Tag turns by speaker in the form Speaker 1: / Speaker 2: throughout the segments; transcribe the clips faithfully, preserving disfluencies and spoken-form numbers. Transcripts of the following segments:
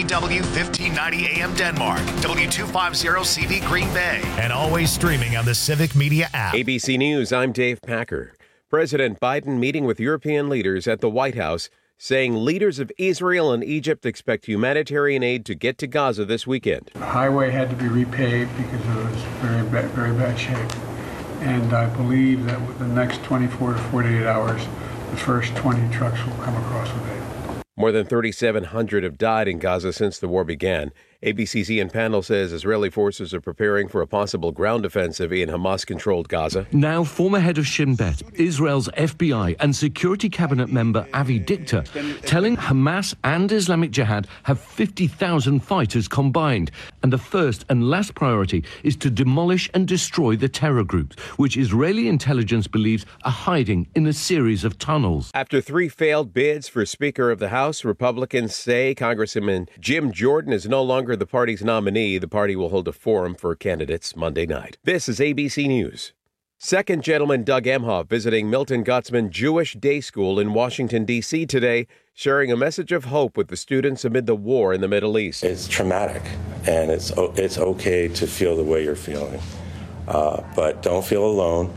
Speaker 1: W fifteen ninety A M Denmark, W two fifty C V Green Bay, and always streaming on the Civic Media app.
Speaker 2: A B C News, I'm Dave Packer. President Biden meeting with European leaders at the White House, saying leaders of Israel and Egypt expect humanitarian aid to get to Gaza this weekend.
Speaker 3: The highway had to be repaved because it was very bad, very bad shape. And I believe that with the next twenty-four to forty-eight hours, the first twenty trucks will come across with aid.
Speaker 2: More than thirty-seven hundred have died in Gaza since the war began. A B C's Ian Pandel says Israeli forces are preparing for a possible ground offensive in Hamas-controlled Gaza.
Speaker 4: Now, former head of Shin Bet, Israel's F B I and Security Cabinet member Avi Dichter, telling Hamas and Islamic Jihad have fifty thousand fighters combined. And the first and last priority is to demolish and destroy the terror groups, which Israeli intelligence believes are hiding in a series of tunnels.
Speaker 2: After three failed bids for Speaker of the House, Republicans say Congressman Jim Jordan is no longer the party's nominee. The party will hold a forum for candidates Monday night. This is A B C News. Second Gentleman Doug Emhoff visiting Milton Gutzman Jewish Day School in Washington, D C today, sharing a message of hope with the students amid the war in the Middle East.
Speaker 5: It's traumatic, and it's it's okay to feel the way you're feeling, uh, but don't feel alone,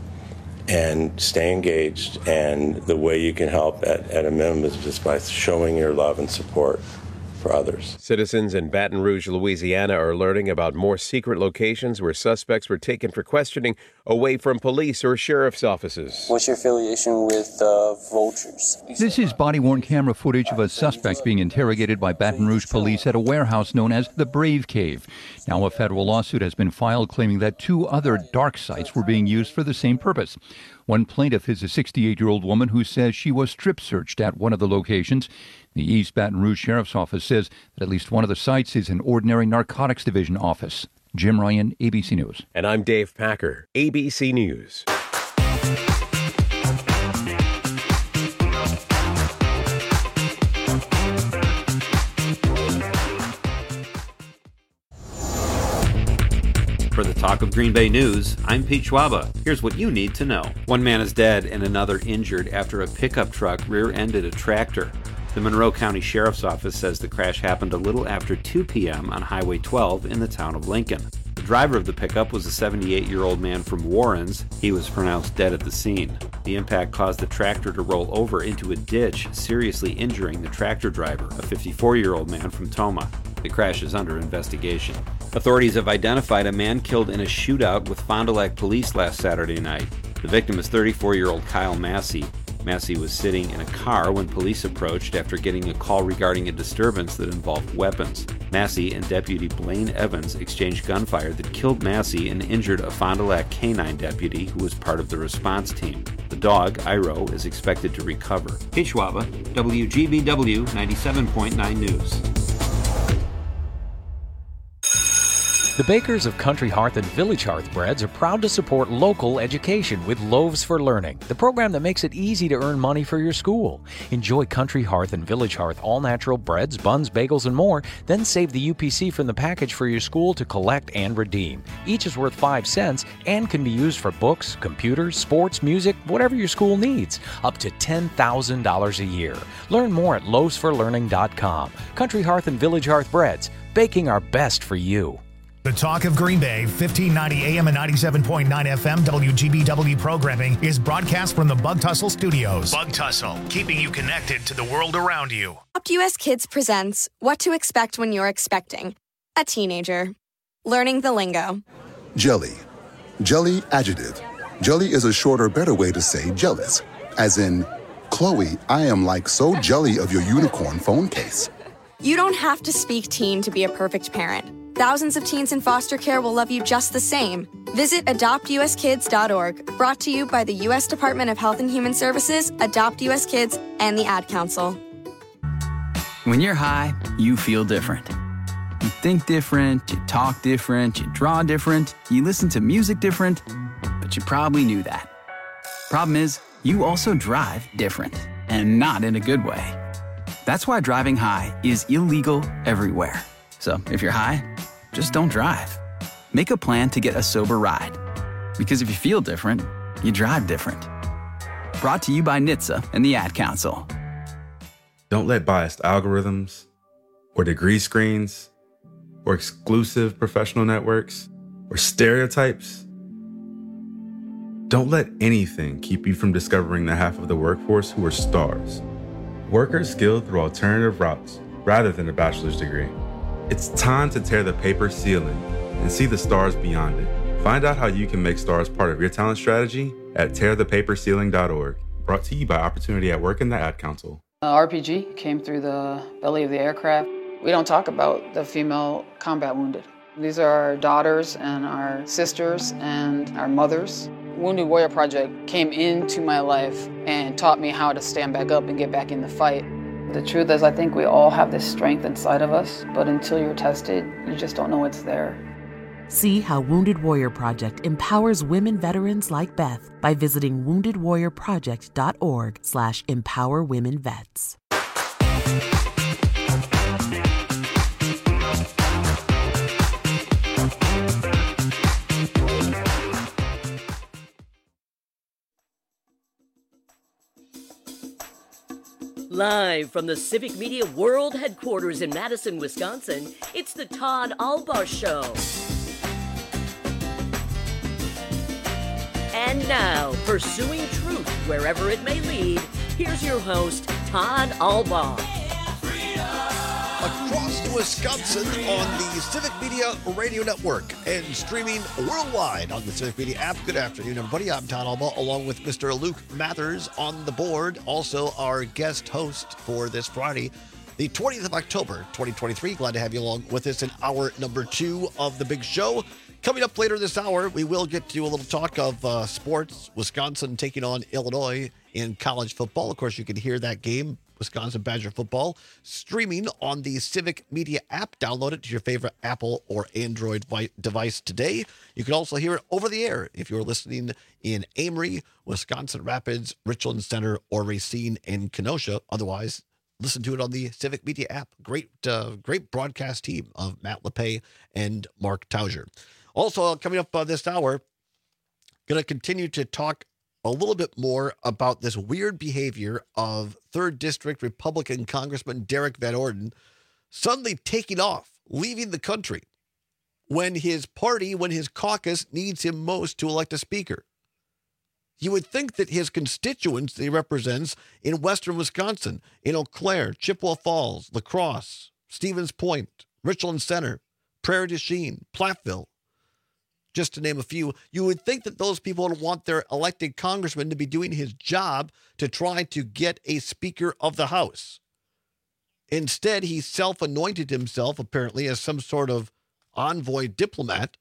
Speaker 5: and stay engaged. And the way you can help at, at a minimum is just by showing your love and support for others.
Speaker 2: Citizens in Baton Rouge, Louisiana are learning about more secret locations where suspects were taken for questioning away from police or sheriff's offices.
Speaker 6: What's your affiliation with uh, vultures?
Speaker 7: This is body-worn camera footage of a suspect being interrogated by Baton Rouge police at a warehouse known as the Brave Cave. Now a federal lawsuit has been filed claiming that two other dark sites were being used for the same purpose. One plaintiff is a sixty-eight-year-old woman who says she was strip-searched at one of the locations. The East Baton Rouge Sheriff's Office says that at least one of the sites is an ordinary narcotics division office. Jim Ryan, A B C News.
Speaker 2: And I'm Dave Packer, A B C News.
Speaker 8: For the Talk of Green Bay News, I'm Pete Schwaba. Here's what you need to know. One man is dead and another injured after a pickup truck rear-ended a tractor. The Monroe County Sheriff's Office says the crash happened a little after two p.m. on Highway twelve in the town of Lincoln. The driver of the pickup was a seventy-eight-year-old man from Warrens. He was pronounced dead at the scene. The impact caused the tractor to roll over into a ditch, seriously injuring the tractor driver, a fifty-four-year-old man from Toma. The crash is under investigation. Authorities have identified a man killed in a shootout with Fond du Lac police last Saturday night. The victim is thirty-four-year-old Kyle Massey. Massey was sitting in a car when police approached after getting a call regarding a disturbance that involved weapons. Massey and Deputy Blaine Evans exchanged gunfire that killed Massey and injured a Fond du Lac canine deputy who was part of the response team. The dog, Iro, is expected to recover. Pete Schwaba, W G B W ninety-seven point nine News.
Speaker 9: The bakers of Country Hearth and Village Hearth Breads are proud to support local education with Loaves for Learning, the program that makes it easy to earn money for your school. Enjoy Country Hearth and Village Hearth all-natural breads, buns, bagels, and more, then save the U P C from the package for your school to collect and redeem. Each is worth five cents and can be used for books, computers, sports, music, whatever your school needs, up to ten thousand dollars a year. Learn more at loaves for learning dot com. Country Hearth and Village Hearth Breads, baking our best for you.
Speaker 1: The Talk of Green Bay, fifteen ninety A M and ninety-seven point nine F M W G B W programming is broadcast from the Bug Tussle Studios. Bug Tussle, keeping you connected to the world around you.
Speaker 10: Adopt U S Kids presents What to Expect When You're Expecting a Teenager. Learning the lingo.
Speaker 11: Jelly. Jelly adjective. Jelly is a shorter, better way to say jealous. As in, Chloe, I am like so jelly of your unicorn phone case.
Speaker 10: You don't have to speak teen to be a perfect parent. Thousands of teens in foster care will love you just the same. Visit adopt u s kids dot org, brought to you by the U S Department of Health and Human Services, Adopt U S Kids, and the Ad Council.
Speaker 12: When you're high, you feel different. You think different, you talk different, you draw different, you listen to music different, but you probably knew that. Problem is, you also drive different, and not in a good way. That's why driving high is illegal everywhere. So if you're high, just don't drive. Make a plan to get a sober ride. Because if you feel different, you drive different. Brought to you by N H T S A and the Ad Council.
Speaker 13: Don't let biased algorithms, or degree screens, or exclusive professional networks, or stereotypes. Don't let anything keep you from discovering the half of the workforce who are stars. Workers skilled through alternative routes rather than a bachelor's degree. It's time to tear the paper ceiling and see the stars beyond it. Find out how you can make stars part of your talent strategy at tear the paper ceiling dot org. Brought to you by Opportunity at Work and the Ad Council.
Speaker 14: Uh, R P G came through the belly of the aircraft. We don't talk about the female combat wounded. These are our daughters and our sisters and our mothers. Wounded Warrior Project came into my life and taught me how to stand back up and get back in the fight. The truth is, I think we all have this strength inside of us, but until you're tested, you just don't know it's there.
Speaker 15: See how Wounded Warrior Project empowers women veterans like Beth by visiting wounded warrior project dot org slash empower women vets.
Speaker 16: Live from the Civic Media World Headquarters in Madison, Wisconsin, it's the Todd Albaugh Show. And now, pursuing truth wherever it may lead, here's your host, Todd Albaugh.
Speaker 17: Across Wisconsin on the Civic Media Radio Network and streaming worldwide on the Civic Media app. Good afternoon, everybody. I'm Todd Albaugh, along with Mister Luke Mathers on the board. Also, our guest host for this Friday, the twentieth of October, twenty twenty-three. Glad to have you along with us in hour number two of the big show. Coming up later this hour, we will get to a little talk of uh, sports. Wisconsin taking on Illinois in college football. Of course, you can hear that game, Wisconsin Badger football, streaming on the Civic Media app. Download it to your favorite Apple or Android vi- device today. You can also hear it over the air if you're listening in Amory, Wisconsin Rapids, Richland Center, or Racine and Kenosha. Otherwise, listen to it on the Civic Media app. Great, uh, great broadcast team of Matt LePay and Mark Tauger. Also, coming up uh, this hour, going to continue to talk a little bit more about this weird behavior of third District Republican Congressman Derek Van Orden suddenly taking off, leaving the country when his party, when his caucus needs him most to elect a speaker. You would think that his constituents that he represents in western Wisconsin, in Eau Claire, Chippewa Falls, La Crosse, Stevens Point, Richland Center, Prairie du Chien, Platteville, just to name a few, you would think that those people would want their elected congressman to be doing his job to try to get a Speaker of the House. Instead, he self-anointed himself, apparently, as some sort of envoy diplomat.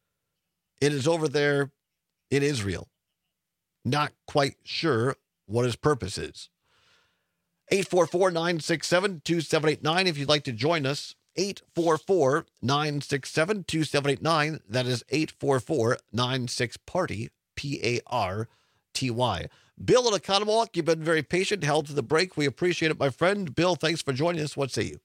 Speaker 17: It is over there in Israel. Not quite sure what his purpose is. eight four four, nine six seven, two seven eight nine if you'd like to join us. eight four four, nine six seven, two seven eight nine. That is eight four four, nine six, party, P A R T Y. Bill in Oconomowoc, you've been very patient, held to the break. We appreciate it, my friend. Bill, thanks for joining us. What say you?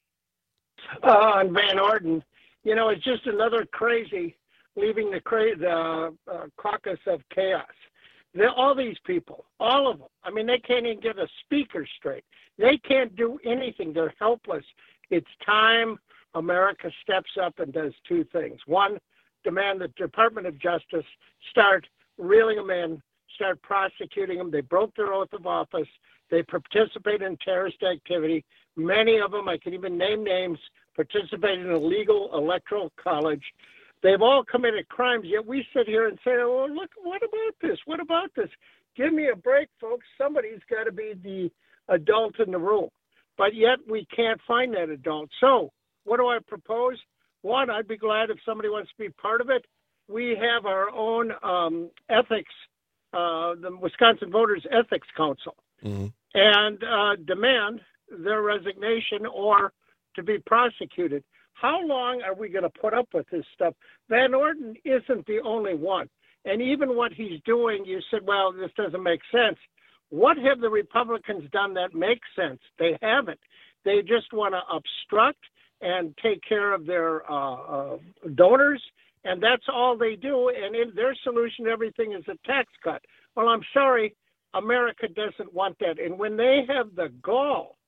Speaker 18: Uh, on Van Orden, you know, it's just another crazy leaving the, cra- the uh, caucus of chaos. They're, all these people, all of them, I mean, they can't even get a speaker straight. They can't do anything. They're helpless. It's time America steps up and does two things. One, demand the Department of Justice start reeling them in, start prosecuting them. They broke their oath of office. They participate in terrorist activity. Many of them, I can even name names, participate in illegal electoral college. They've all committed crimes, yet we sit here and say, oh, look, what about this? What about this? Give me a break, folks. Somebody's got to be the adult in the room. But yet we can't find that adult. So what do I propose? One, I'd be glad if somebody wants to be part of it. We have our own um, ethics, uh, the Wisconsin Voters Ethics Council, mm-hmm. and uh, demand their resignation or to be prosecuted. How long are we going to put up with this stuff? Van Orden isn't the only one. And even what he's doing, you said, well, this doesn't make sense. What have the Republicans done that makes sense? They haven't. They just want to obstruct and take care of their uh, uh, donors, and that's all they do. And in their solution to everything is a tax cut. Well, I'm sorry, America doesn't want that. And when they have the gall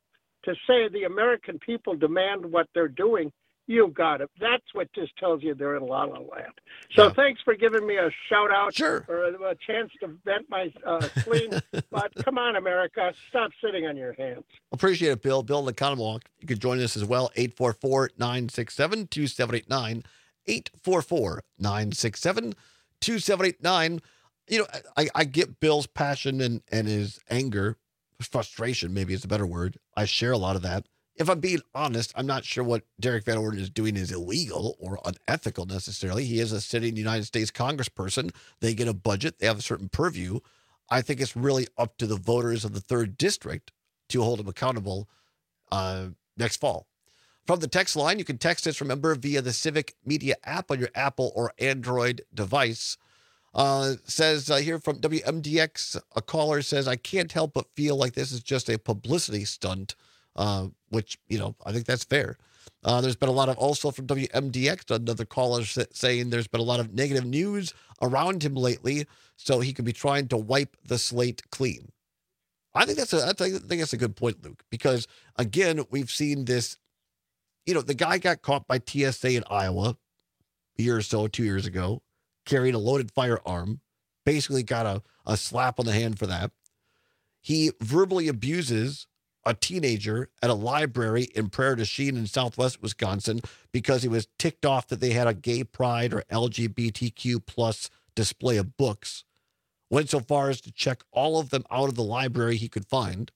Speaker 18: to say the American people demand what they're doing, you got it. That's what just tells you they're in La La Land. So yeah. Thanks for giving me a shout out
Speaker 17: sure.
Speaker 18: or a, a chance to vent my uh, spleen. But come on, America, stop sitting on your hands.
Speaker 17: Appreciate it, Bill. Bill in the Commonwealth. You can join us as well. eight four four, nine six seven, two seven eight nine. eight four four, nine six seven, two seven eight nine. You know, I, I get Bill's passion and, and his anger, frustration maybe is a better word. I share a lot of that. If I'm being honest, I'm not sure what Derek Van Orden is doing is illegal or unethical necessarily. He is a sitting United States congressperson. They get a budget. They have a certain purview. I think it's really up to the voters of the third district to hold him accountable uh, next fall. From the text line, you can text us, remember, via the Civic Media app on your Apple or Android device. Uh, says uh, here from W M D X, a caller says, I can't help but feel like this is just a publicity stunt. Uh, which, you know, I think that's fair. Uh, there's been a lot of, also from W M D X, another caller saying there's been a lot of negative news around him lately, so he could be trying to wipe the slate clean. I think that's a, I think that's a good point, Luke, because again, we've seen this, you know, the guy got caught by T S A in Iowa a year or so, two years ago, carrying a loaded firearm, basically got a, a slap on the hand for that. He verbally abuses a teenager at a library in Prairie du Chien in southwest Wisconsin because he was ticked off that they had a gay pride or L G B T Q plus display of books. Went so far as to check all of them out of the library he could find.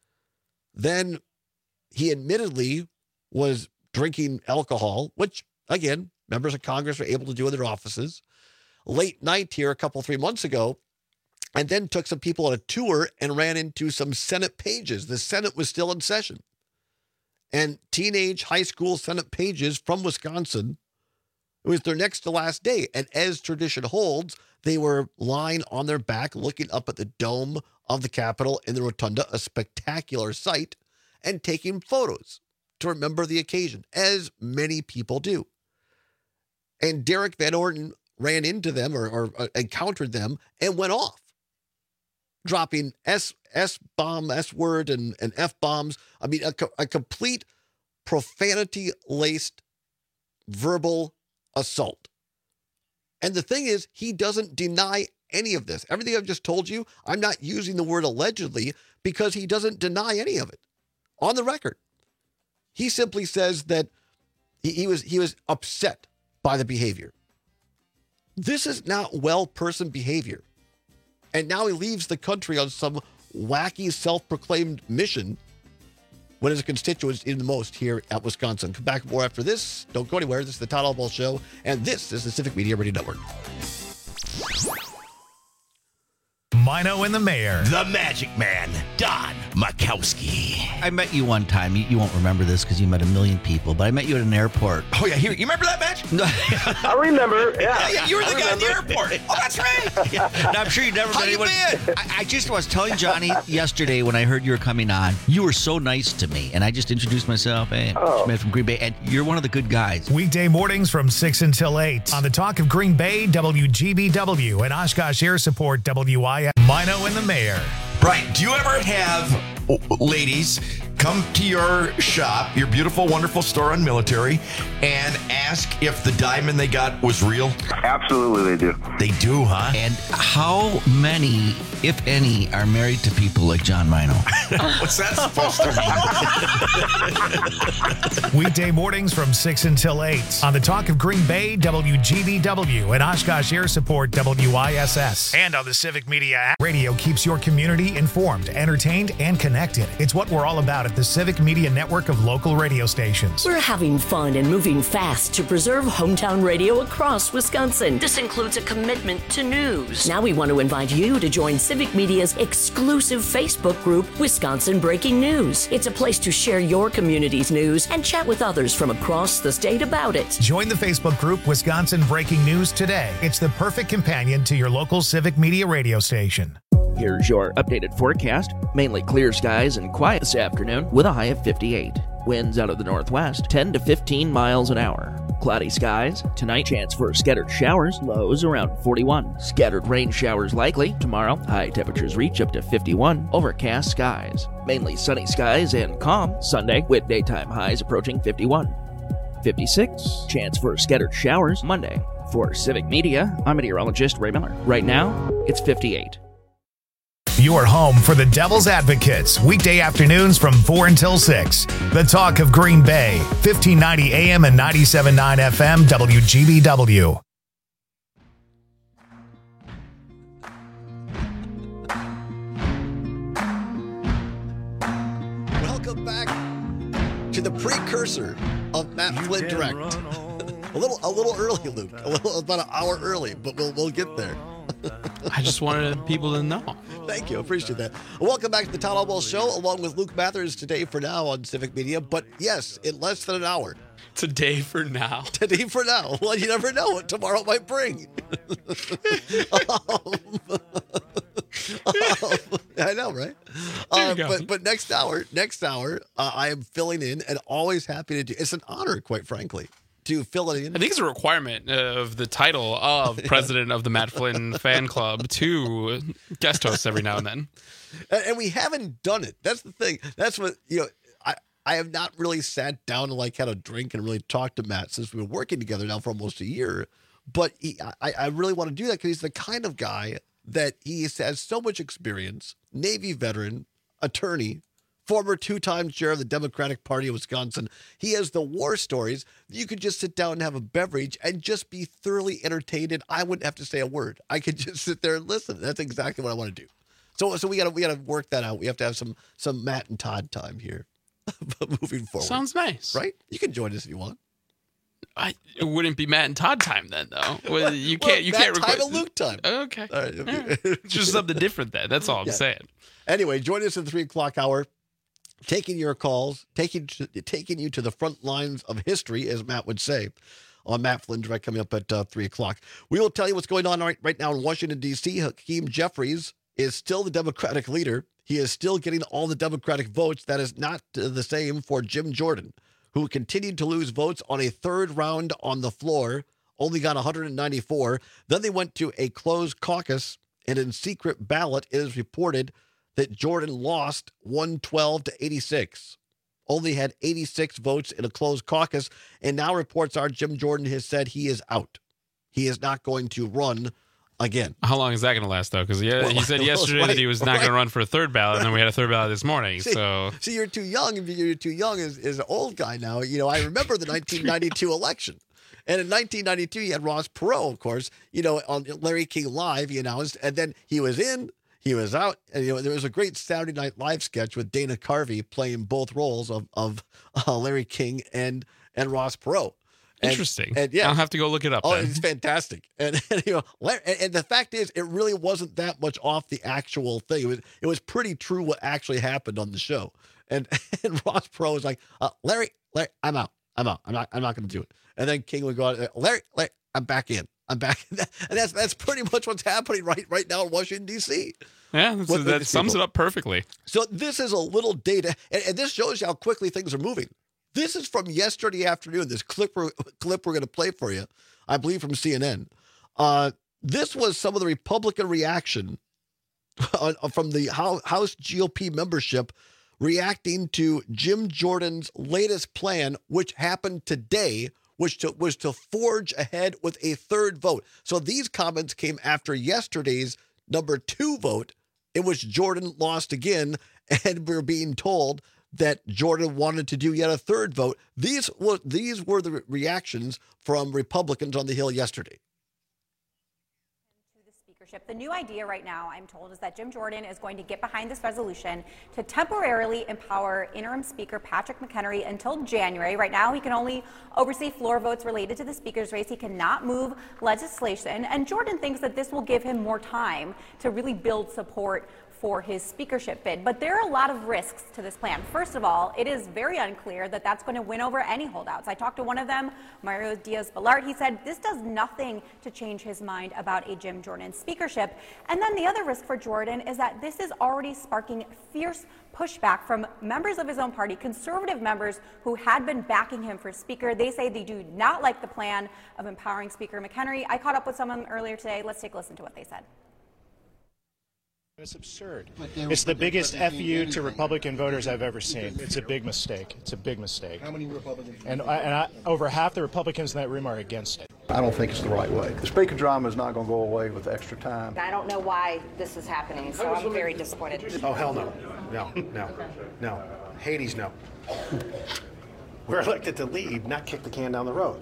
Speaker 17: Then he admittedly was drinking alcohol, which, again, members of Congress are able to do in their offices, late night here a couple, three months ago, and then took some people on a tour and ran into some Senate pages. The Senate was still in session. And teenage high school Senate pages from Wisconsin, it was their next to last day. And as tradition holds, they were lying on their back, looking up at the dome of the Capitol in the rotunda, a spectacular sight, and taking photos to remember the occasion, as many people do. And Derek Van Orden ran into them or, or uh, encountered them and went off, dropping S, S-bomb, S-word, and, and F-bombs. I mean, a, a complete profanity-laced verbal assault. And the thing is, he doesn't deny any of this. Everything I've just told you, I'm not using the word allegedly because he doesn't deny any of it on the record. He simply says that he, he was he was upset by the behavior. This is not well-person behavior. And now he leaves the country on some wacky self-proclaimed mission when his constituents need the most here at Wisconsin. Come back more after this. Don't go anywhere. This is the Todd Albaugh Show, and this is the Civic Media Radio Network.
Speaker 1: Mino and the Mayor.
Speaker 19: The Magic Man, Don Makowski. I met you one time. You, you won't remember this because you met a million people, but I met you at an airport.
Speaker 20: Oh, yeah. Here, you remember that match?
Speaker 21: I remember. Yeah.
Speaker 20: Yeah, yeah you were I the guy remember. At the airport. Oh, that's right.
Speaker 19: Yeah. No, I'm sure you never
Speaker 20: How
Speaker 19: met
Speaker 20: you
Speaker 19: anyone.
Speaker 20: been?
Speaker 19: I, I just was telling Johnny yesterday when I heard you were coming on, you were so nice to me. And I just introduced myself. Hey, I'm
Speaker 21: oh.
Speaker 19: Schmidt from Green Bay. And you're one of the good guys.
Speaker 1: Weekday mornings from six until eight on the Talk of Green Bay, W G B W, and Oshkosh Air Support, W I F. Mino and the Mayor.
Speaker 20: Right. Do you ever have ladies come to your shop, your beautiful, wonderful store on Military, and ask if the diamond they got was real?
Speaker 21: Absolutely, they do.
Speaker 20: They do, huh?
Speaker 19: And how many, if any, are married to people like John Mino?
Speaker 20: What's that supposed to
Speaker 1: mean? Weekday mornings from six until eight on the Talk of Green Bay, W G B W, and Oshkosh Air Support, W I S S. And on the Civic Media app. Radio keeps your community informed, entertained, and connected. It's what we're all about at the Civic Media network of local radio stations.
Speaker 16: We're having fun and moving fast to preserve hometown radio across Wisconsin. This includes a commitment to news. Now we want to invite you to join Civic Media's exclusive Facebook group, Wisconsin Breaking News. It's a place to share your community's news and chat with others from across the state about it.
Speaker 1: Join the Facebook group, Wisconsin Breaking News today. It's the perfect companion to your local Civic Media radio station.
Speaker 22: Here's your updated forecast. Mainly clear skies and quiet this afternoon with a high of fifty-eight.
Speaker 3: Winds out of the northwest, ten to fifteen miles an hour. Cloudy skies. Tonight, chance for scattered showers. Lows around forty-one. Scattered rain showers likely. Tomorrow, high temperatures reach up to fifty-one. Overcast skies. Mainly sunny skies and calm. Sunday, with daytime highs approaching fifty-one. fifty-six. Chance for scattered showers Monday. For Civic Media, I'm meteorologist Ray Miller. Right now, it's fifty-eight.
Speaker 1: Your home for the Devil's Advocates, weekday afternoons from four until six. The Talk of Green Bay, fifteen ninety A M and ninety-seven point nine F M, W G B W.
Speaker 17: Welcome back to the precursor of Matt Flynn Direct. a little, a little early, Luke. A little, about an hour early, but we'll we'll get there.
Speaker 22: I just wanted people to know.
Speaker 17: Thank you. Appreciate that. Welcome back to the Town Hall Ball Show, along with Luke Mathers today for now on Civic Media. But yes, in less than an hour.
Speaker 22: Today for now.
Speaker 17: Today for now. Well, you never know what tomorrow might bring. um, um, I know, right? Uh, but but next hour, next hour, uh, I am filling in and always happy to do. It's an honor, quite frankly, to fill it in.
Speaker 22: I think it's a requirement of the title of president of the Matt Flynn fan club to guest host every now and then.
Speaker 17: And, and we haven't done it. That's the thing. That's what, you know, I, I have not really sat down and like had a drink and really talked to Matt since we've been working together now for almost a year. But he, I, I really want to do that because he's the kind of guy that he has so much experience, Navy veteran, attorney, former two-time chair of the Democratic Party of Wisconsin. He has the war stories. You could just sit down and have a beverage and just be thoroughly entertained, and I wouldn't have to say a word. I could just sit there and listen. That's exactly what I want to do. So, so we got to we got to work that out. We have to have some some Matt and Todd time here, moving forward.
Speaker 22: Sounds nice,
Speaker 17: right? You can join us if you want.
Speaker 22: I, it wouldn't be Matt and Todd time then, though. Well, you can't.
Speaker 17: Well,
Speaker 22: you
Speaker 17: Matt
Speaker 22: can't
Speaker 17: time
Speaker 22: request
Speaker 17: and Luke time.
Speaker 22: Okay,
Speaker 17: all right.
Speaker 22: Yeah. Just something different then. That's all I'm
Speaker 17: Yeah.
Speaker 22: saying.
Speaker 17: Anyway, join us at the three o'clock hour. Taking your calls, taking taking you to the front lines of history, as Matt would say, on Matt Flynn Direct coming up at uh, three o'clock. We will tell you what's going on right, right now in Washington, D C. Hakeem Jeffries is still the Democratic leader. He is still getting all the Democratic votes. That is not uh, the same for Jim Jordan, who continued to lose votes on a third round on the floor, only got one hundred ninety-four. Then they went to a closed caucus, and in secret ballot, it is reported that Jordan lost one twelve to eighty-six, only had eighty-six votes in a closed caucus, and now reports are Jim Jordan has said he is out. He is not going to run again.
Speaker 22: How long is that going to last, though? Because he,
Speaker 17: Well,
Speaker 22: he said
Speaker 17: well,
Speaker 22: yesterday
Speaker 17: right,
Speaker 22: that he was not
Speaker 17: right.
Speaker 22: going to run for a third ballot, and then we had a third ballot this morning.
Speaker 17: See,
Speaker 22: so
Speaker 17: see, you're too young. If you're too young as, as an old guy now, you know, I remember the nineteen ninety-two election. And in nineteen ninety-two, you had Ross Perot, of course, you know, on Larry King Live, he announced, and then he was in, he was out, and you know there was a great Saturday Night Live sketch with Dana Carvey playing both roles of of uh, Larry King and and Ross Perot. And,
Speaker 22: interesting.
Speaker 17: And yeah,
Speaker 22: I'll have to go look it up.
Speaker 17: Oh,
Speaker 22: then.
Speaker 17: it's fantastic. And, and you know, Larry, and, and the fact is, it really wasn't that much off the actual thing. It was it was pretty true what actually happened on the show. And and Ross Perot was like, uh, Larry, Larry, I'm out. I'm out. I'm not. I'm not going to do it. And then King would go out, Larry, Larry, I'm back in. I'm back. And that's that's pretty much what's happening right right now in Washington, D C.
Speaker 22: Yeah, that's,
Speaker 17: What-
Speaker 22: that sums
Speaker 17: people.
Speaker 22: it up perfectly.
Speaker 17: So this is a little data, and, and this shows you how quickly things are moving. This is from yesterday afternoon. This clip we're, clip we're going to play for you, I believe from C N N. Uh, this was some of the Republican reaction on, from the House G O P membership reacting to Jim Jordan's latest plan, which happened today, which to, was to forge ahead with a third vote. So these comments came after yesterday's number two vote, in which Jordan lost again, and we're being told that Jordan wanted to do yet a third vote. These were, these were the re- reactions from Republicans on the Hill yesterday.
Speaker 23: The new idea right now, I'm told, is that Jim Jordan is going to get behind this resolution to temporarily empower interim Speaker Patrick McHenry until January. Right now, he can only oversee floor votes related to the Speaker's race. He cannot move legislation. And Jordan thinks that this will give him more time to really build support for his speakership bid. But there are a lot of risks to this plan. First of all, it is very unclear that that's going to win over any holdouts. I talked to one of them, Mario Diaz-Balart. He said this does nothing to change his mind about a Jim Jordan speakership. And then the other risk for Jordan is that this is already sparking fierce pushback from members of his own party, conservative members who had been backing him for speaker. They say they do not like the plan of empowering Speaker McHenry. I caught up with some of them earlier today. Let's take a listen to what they said.
Speaker 4: It's absurd. It's the biggest F U to Republican voters I've ever seen. It's a big mistake. It's a big mistake. How many Republicans? And, I, and I, over half the Republicans in that room are against it.
Speaker 5: I don't think it's the right way. The speaker drama is not going to go away with extra time.
Speaker 6: I don't know why this is happening, so I'm very disappointed.
Speaker 4: Oh, hell no. No, no, no. Hades, no. We're elected to lead, not kick the can down the road.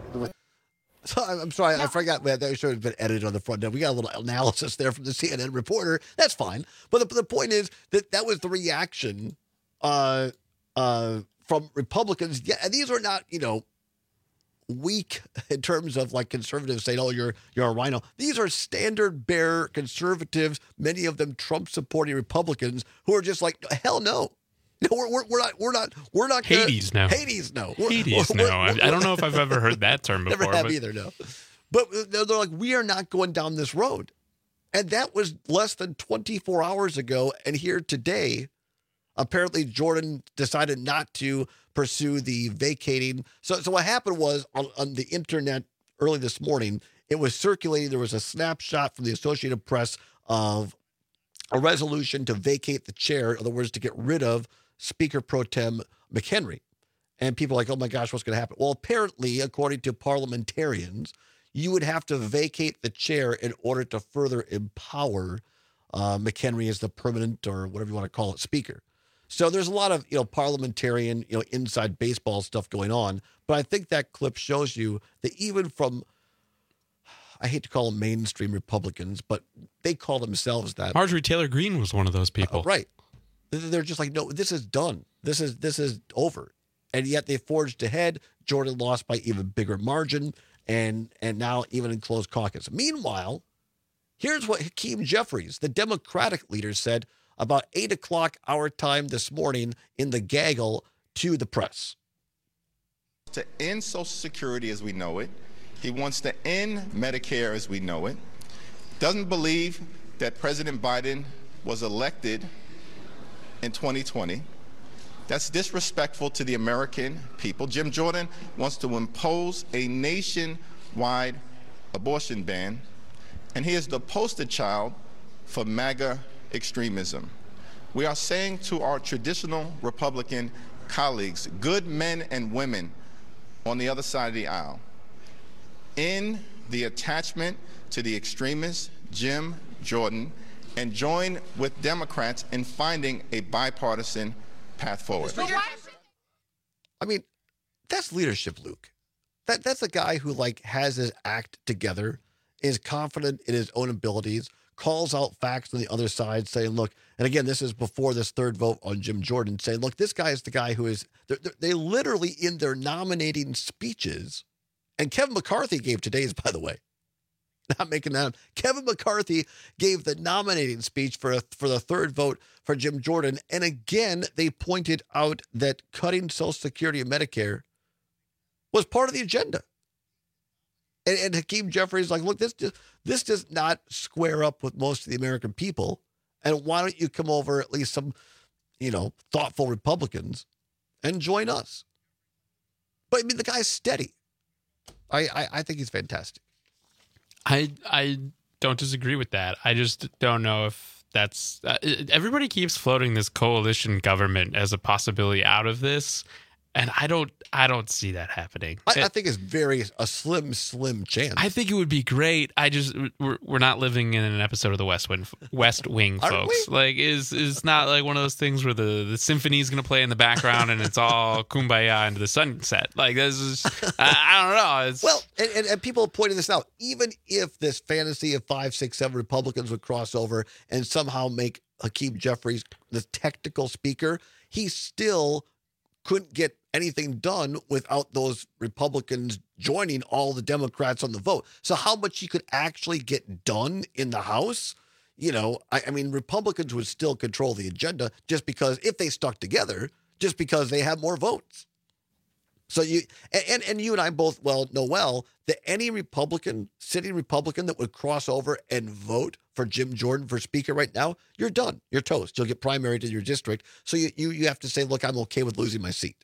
Speaker 17: So I'm sorry, I forgot that should have been edited on the front end. We got a little analysis there from the C N N reporter. That's fine. But the, the point is that that was the reaction uh, uh, from Republicans. Yeah, and these are not, you know, weak in terms of like conservatives saying, oh, you're you're a rhino. These are standard bearer conservatives, many of them Trump supporting Republicans who are just like, hell no. No, we're, we're, we're not. We're not. We're not. Gonna,
Speaker 22: Hades, no.
Speaker 17: Hades, no. We're,
Speaker 22: Hades,
Speaker 17: we're,
Speaker 22: no.
Speaker 17: We're,
Speaker 22: I, I don't know if I've ever heard that term before.
Speaker 17: Never have
Speaker 22: but...
Speaker 17: either, no. But they're, they're like, we are not going down this road, and that was less than twenty-four hours ago. And here today, apparently Jordan decided not to pursue the vacating. So, so what happened was on, on the internet early this morning, it was circulating. There was a snapshot from the Associated Press of a resolution to vacate the chair. In other words, to get rid of Speaker Pro Tem McHenry. And people are like, oh my gosh, what's going to happen? Well, apparently, according to parliamentarians, you would have to vacate the chair in order to further empower uh, McHenry as the permanent, or whatever you want to call it, speaker. So there's a lot of, you know, parliamentarian, you know, inside baseball stuff going on. But I think that clip shows you that even from, I hate to call them mainstream Republicans, but they call themselves that.
Speaker 22: Marjorie Taylor Greene was one of those people.
Speaker 17: Uh, right. They're just like, no, this is done. This is this is over. And yet they forged ahead. Jordan lost by even bigger margin, and and now even in closed caucus. Meanwhile, here's what Hakeem Jeffries, the Democratic leader, said about eight o'clock our time this morning in the gaggle to the press.
Speaker 24: To end Social Security as we know it. He wants to end Medicare as we know it. Doesn't believe that President Biden was elected in twenty twenty. That's disrespectful to the American people. Jim Jordan wants to impose a nationwide abortion ban, and he is the poster child for MAGA extremism. We are saying to our traditional Republican colleagues, good men and women on the other side of the aisle, in the attachment to the extremist Jim Jordan, and join with Democrats in finding a bipartisan path forward.
Speaker 17: I mean, that's leadership, Luke. That that's a guy who like has his act together, is confident in his own abilities, calls out facts on the other side, saying, look, and again, this is before this third vote on Jim Jordan, saying, look, this guy is the guy who is, they're, they're, they literally in their nominating speeches, and Kevin McCarthy gave today's, by the way, not making that up. Kevin McCarthy gave the nominating speech for a, for the third vote for Jim Jordan. And again, they pointed out that cutting Social Security and Medicare was part of the agenda. And, and Hakeem Jeffries is like, look, this, just, this does not square up with most of the American people. And why don't you come over, at least some, you know, thoughtful Republicans, and join us? But I mean, the guy's steady. I, I, I think he's fantastic.
Speaker 22: I I don't disagree with that. I just don't know if that's uh, everybody keeps floating this coalition government as a possibility out of this, and I don't I don't see that happening.
Speaker 17: I,
Speaker 22: it,
Speaker 17: I think it's very a slim slim chance.
Speaker 22: I think it would be great. I just we're, we're not living in an episode of the West Wing, West Wing, folks. Like is is not like one of those things where the the symphony is going to play in the background and it's all kumbaya into the sunset. Like this is I, I don't know. It's,
Speaker 17: well, and, and and people are pointing this out. Even if this fantasy of five, six, seven Republicans would cross over and somehow make Hakeem Jeffries the technical speaker, he still couldn't get anything done without those Republicans joining all the Democrats on the vote. So how much he could actually get done in the House, you know, I, I mean, Republicans would still control the agenda just because if they stuck together, just because they have more votes. So you and, and you and I both well know well that any Republican, sitting Republican that would cross over and vote for Jim Jordan for Speaker right now, you're done. You're toast. You'll get primaried in your district. So you, you, you have to say, look, I'm okay with losing my seat.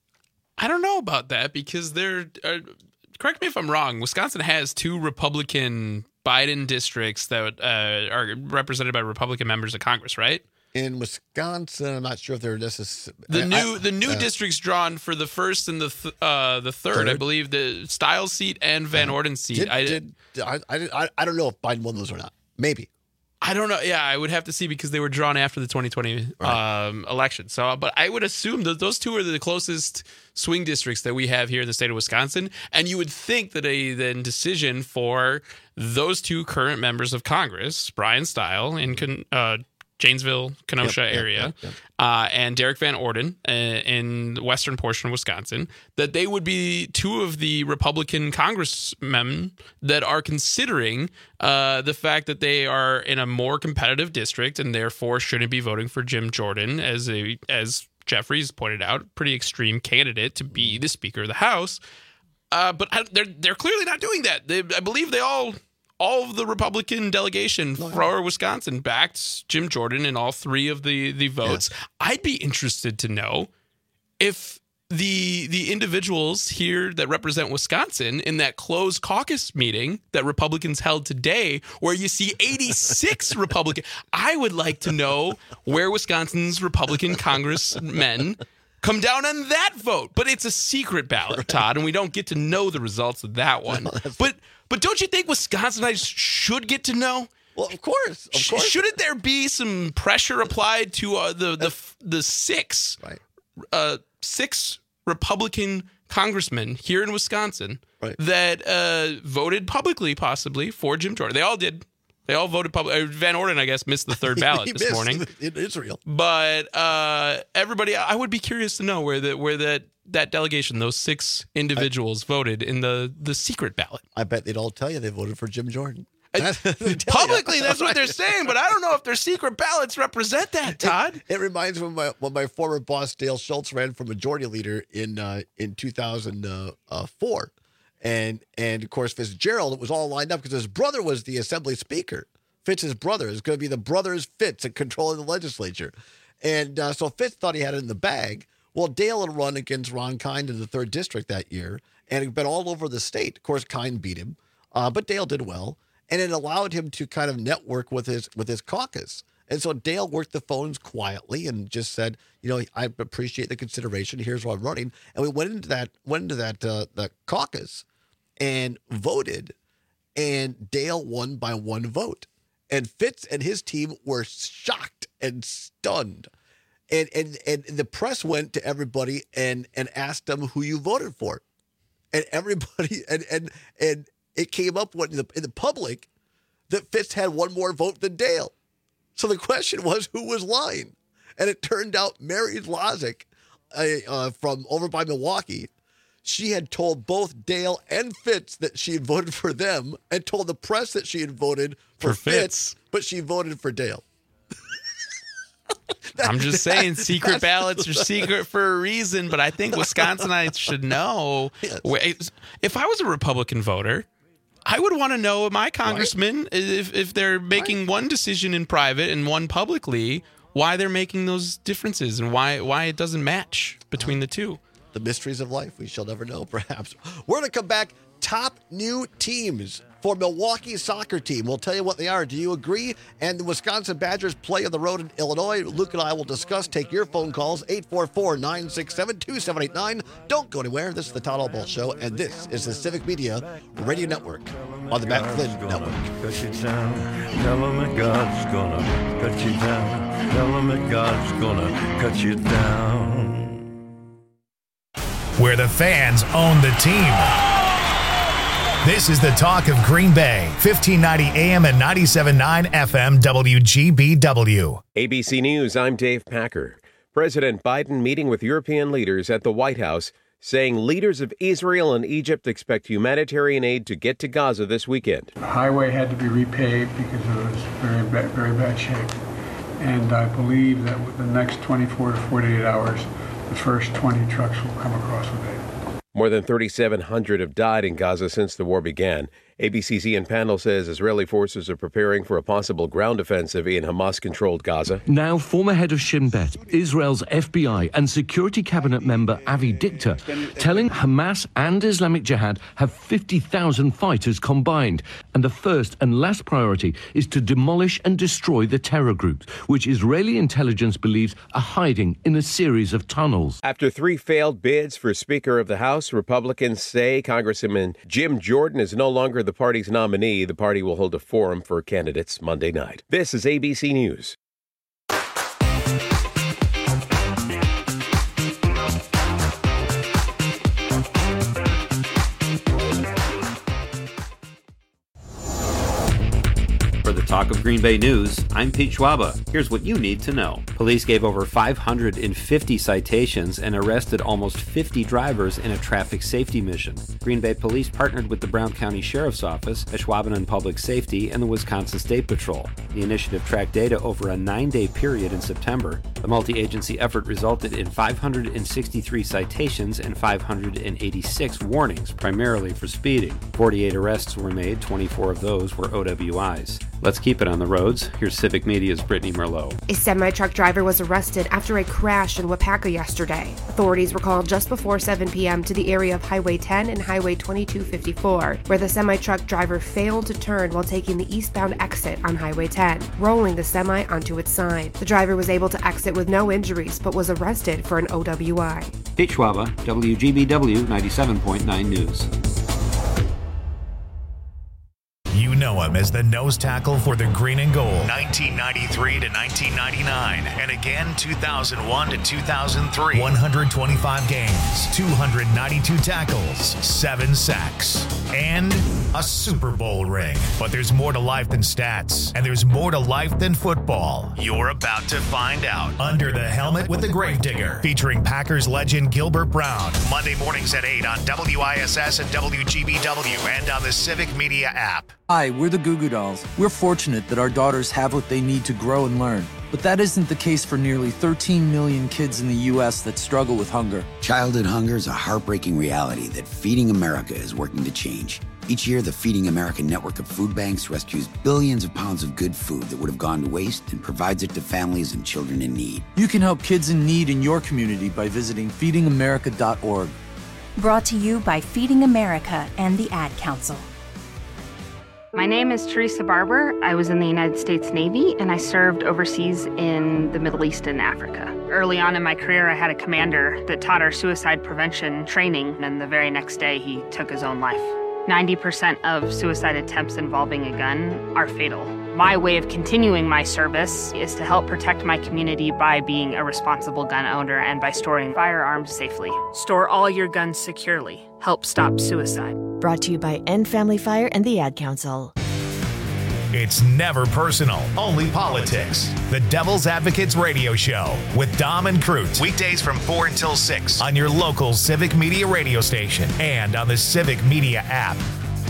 Speaker 22: I don't know about that because they're, uh, correct me if I'm wrong, Wisconsin has two Republican Biden districts that uh, are represented by Republican members of Congress, right?
Speaker 17: In Wisconsin, I'm not sure if they're necessarily
Speaker 22: the new
Speaker 17: I,
Speaker 22: the new
Speaker 17: uh,
Speaker 22: districts drawn for the first and the th- uh, the third,
Speaker 17: third,
Speaker 22: I believe, the Stiles seat and Van Orden seat.
Speaker 17: Did,
Speaker 22: I
Speaker 17: did, I, I I don't know if Biden won those or not. Maybe.
Speaker 22: I don't know. Yeah, I would have to see because they were drawn after the twenty twenty right. um, election. So, but I would assume that those two are the closest swing districts that we have here in the state of Wisconsin. And you would think that a then decision for those two current members of Congress, Brian Stile and uh, Janesville, Kenosha yep, area, yep, yep, yep. Uh, and Derek Van Orden uh, in the western portion of Wisconsin, that they would be two of the Republican congressmen that are considering uh, the fact that they are in a more competitive district and therefore shouldn't be voting for Jim Jordan as a, as Jeffries pointed out, pretty extreme candidate to be the Speaker of the House. Uh, but I, they're they're clearly not doing that. They, I believe they all. All of the Republican delegation oh, yeah. for Wisconsin backed Jim Jordan in all three of the, the votes. Yeah. I'd be interested to know if the the individuals here that represent Wisconsin in that closed caucus meeting that Republicans held today, where you see eighty-six Republican, I would like to know where Wisconsin's Republican congressmen come down on that vote. But it's a secret ballot, right. Todd, and we don't get to know the results of that one. No, but But don't you think Wisconsinites should get to know?
Speaker 17: Well, of course, of course.
Speaker 22: Shouldn't there be some pressure applied to uh, the the the six,
Speaker 17: right.
Speaker 22: uh, six Republican congressmen here in Wisconsin
Speaker 17: right.
Speaker 22: that uh, voted publicly, possibly for Jim Jordan? They all did. They all voted publicly. Van Orden, I guess, missed the third ballot this
Speaker 17: missed
Speaker 22: morning
Speaker 17: in Israel.
Speaker 22: But uh, everybody, I would be curious to know where that where that. that delegation, those six individuals I, voted in the, the secret ballot.
Speaker 17: I bet they'd all tell you they voted for Jim Jordan.
Speaker 22: Publicly, that's what they're saying, but I don't know if their secret ballots represent that, Todd.
Speaker 17: It, it reminds me of my, when my former boss, Dale Schultz, ran for majority leader in uh, in two thousand four. And, and of course, Fitzgerald, it was all lined up because his brother was the assembly speaker. Fitz's brother is going to be the brothers Fitz at controlling the legislature. And uh, so Fitz thought he had it in the bag. Well, Dale had run against Ron Kind in the third district that year and had been all over the state. Of course, Kind beat him, uh, but Dale did well, and it allowed him to kind of network with his with his caucus. And so Dale worked the phones quietly and just said, you know, I appreciate the consideration. Here's why I'm running. And we went into that went into that uh, that caucus and voted, and Dale won by one vote. And Fitz and his team were shocked and stunned. And, and and the press went to everybody and, and asked them who you voted for. And everybody, and and, and it came up in the, in the public that Fitz had one more vote than Dale. So the question was, who was lying? And it turned out Mary Lozick uh, uh, from over by Milwaukee, she had told both Dale and Fitz that she had voted for them and told the press that she had voted for, for Fitz, Fitz, but she voted for Dale.
Speaker 22: I'm just saying secret ballots are secret for a reason, but I think Wisconsinites should know. Yes. If I was a Republican voter, I would want to know my congressman, right. if, if they're making right. one decision in private and one publicly, why they're making those differences and why, why it doesn't match between the two.
Speaker 17: The mysteries of life. We shall never know, perhaps. We're going to come back. Top new teams for Milwaukee soccer team. We'll tell you what they are. Do you agree? And the Wisconsin Badgers play on the road in Illinois. Luke and I will discuss. Take your phone calls, eight four four, nine six seven, two seven eight nine. Don't go anywhere. This is the Todd Albaugh Show, and this is the Civic Media Radio Network on the Matt Flynn Network.
Speaker 2: Cut you down. Tell them that God's gonna cut you down. Tell them that God's gonna cut you down.
Speaker 1: Where the fans own the team. This is the talk of Green Bay, fifteen ninety A M and ninety-seven point nine F M W G B W.
Speaker 7: A B C News, I'm Dave Packer. President Biden meeting with European leaders at the White House saying leaders of Israel and Egypt expect humanitarian aid to get to Gaza this weekend.
Speaker 8: The highway had to be repaved because it was very bad, very bad shape. And I believe that within the next twenty-four to forty-eight hours, the first twenty trucks will come across with aid.
Speaker 7: More than thirty-seven hundred have died in Gaza since the war began. A B C's Ian Pandel says Israeli forces are preparing for a possible ground offensive in Hamas-controlled Gaza.
Speaker 9: Now, former head of Shin Bet, Israel's F B I and Security Cabinet member Avi Dichter, telling Hamas and Islamic Jihad have fifty thousand fighters combined. And the first and last priority is to demolish and destroy the terror groups, which Israeli intelligence believes are hiding in a series of tunnels.
Speaker 7: After three failed bids for Speaker of the House, Republicans say Congressman Jim Jordan is no longer the party's nominee. The party will hold a forum for candidates Monday night. This is A B C News.
Speaker 11: For the Talk of Green Bay News, I'm Pete Schwaba. Here's what you need to know. Police gave over five hundred fifty citations and arrested almost fifty drivers in a traffic safety mission. Green Bay Police partnered with the Brown County Sheriff's Office, Ashwaubenon Public Safety, and the Wisconsin State Patrol. The initiative tracked data over a nine-day period in September. The multi-agency effort resulted in five hundred sixty-three citations and five hundred eighty-six warnings, primarily for speeding. forty-eight arrests were made, twenty-four of those were O W Is. Let's keep it on the roads. Here's Civic Media's Brittany Merlot.
Speaker 25: A semi-truck driver was arrested after a crash in Wapaka yesterday. Authorities were called just before seven p.m. to the area of Highway ten and Highway twenty-two fifty-four, where the semi-truck driver failed to turn while taking the eastbound exit on Highway ten, rolling the semi onto its side. The driver was able to exit with no injuries, but was arrested for an O W I.
Speaker 11: Pete Schwaba, W G B W ninety-seven point nine News.
Speaker 1: You know him as the nose tackle for the Green and Gold, nineteen ninety-three to nineteen ninety-nine, and again two thousand one to two thousand three. one hundred twenty-five games, two hundred ninety-two tackles, seven sacks, and a Super Bowl ring. But there's more to life than stats, and there's more to life than football. You're about to find out. Under the Helmet with the Gravedigger, featuring Packers legend Gilbert Brown. Monday mornings at eight on W I S S and W G B W and on the Civic Media app.
Speaker 26: Hi, we're the Goo Goo Dolls. We're fortunate that our daughters have what they need to grow and learn. But that isn't the case for nearly thirteen million kids in the U S that struggle with hunger.
Speaker 27: Childhood hunger is a heartbreaking reality that Feeding America is working to change. Each year, the Feeding America network of food banks rescues billions of pounds of good food that would have gone to waste and provides it to families and children in need.
Speaker 26: You can help kids in need in your community by visiting feeding america dot org.
Speaker 28: Brought to you by Feeding America and the Ad Council.
Speaker 29: My name is Teresa Barber. I was in the United States Navy, and I served overseas in the Middle East and Africa. Early on in my career, I had a commander that taught our suicide prevention training, and the very next day, he took his own life. ninety percent of suicide attempts involving a gun are fatal. My way of continuing my service is to help protect my community by being a responsible gun owner and by storing firearms safely. Store all your guns securely. Help stop suicide.
Speaker 28: Brought to you by End Family Fire and the Ad Council.
Speaker 1: It's never personal, only politics. The Devil's Advocates Radio Show with Dom and Crute. Weekdays from four until six on your local Civic Media radio station and on the Civic Media app.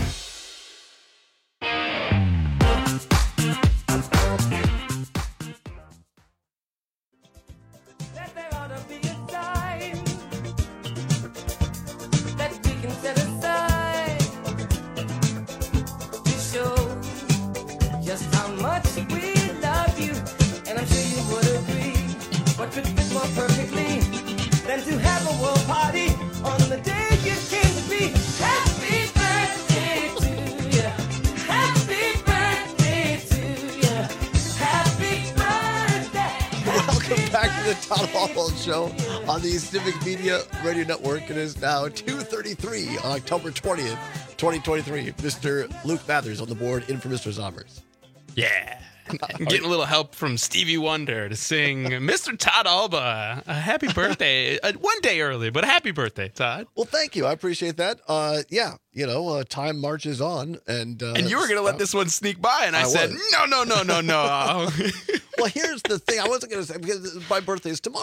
Speaker 17: Todd Oswald Show on the Civic Media Radio Network. It is now two thirty-three on October twentieth, twenty twenty-three. Mister Luke Mathers on the board, in for Mister Zommers.
Speaker 22: Yeah. Getting a little help from Stevie Wonder to sing Mister Todd Alba a happy birthday. uh, one day early, but a happy birthday, Todd.
Speaker 17: Well, thank you. I appreciate that. Uh, yeah, you know, uh, time marches on. And uh,
Speaker 22: and you were going to let this one sneak by, and I, I said, no, no, no, no, no.
Speaker 17: Well, here's the thing. I wasn't going to say, because my birthday is tomorrow.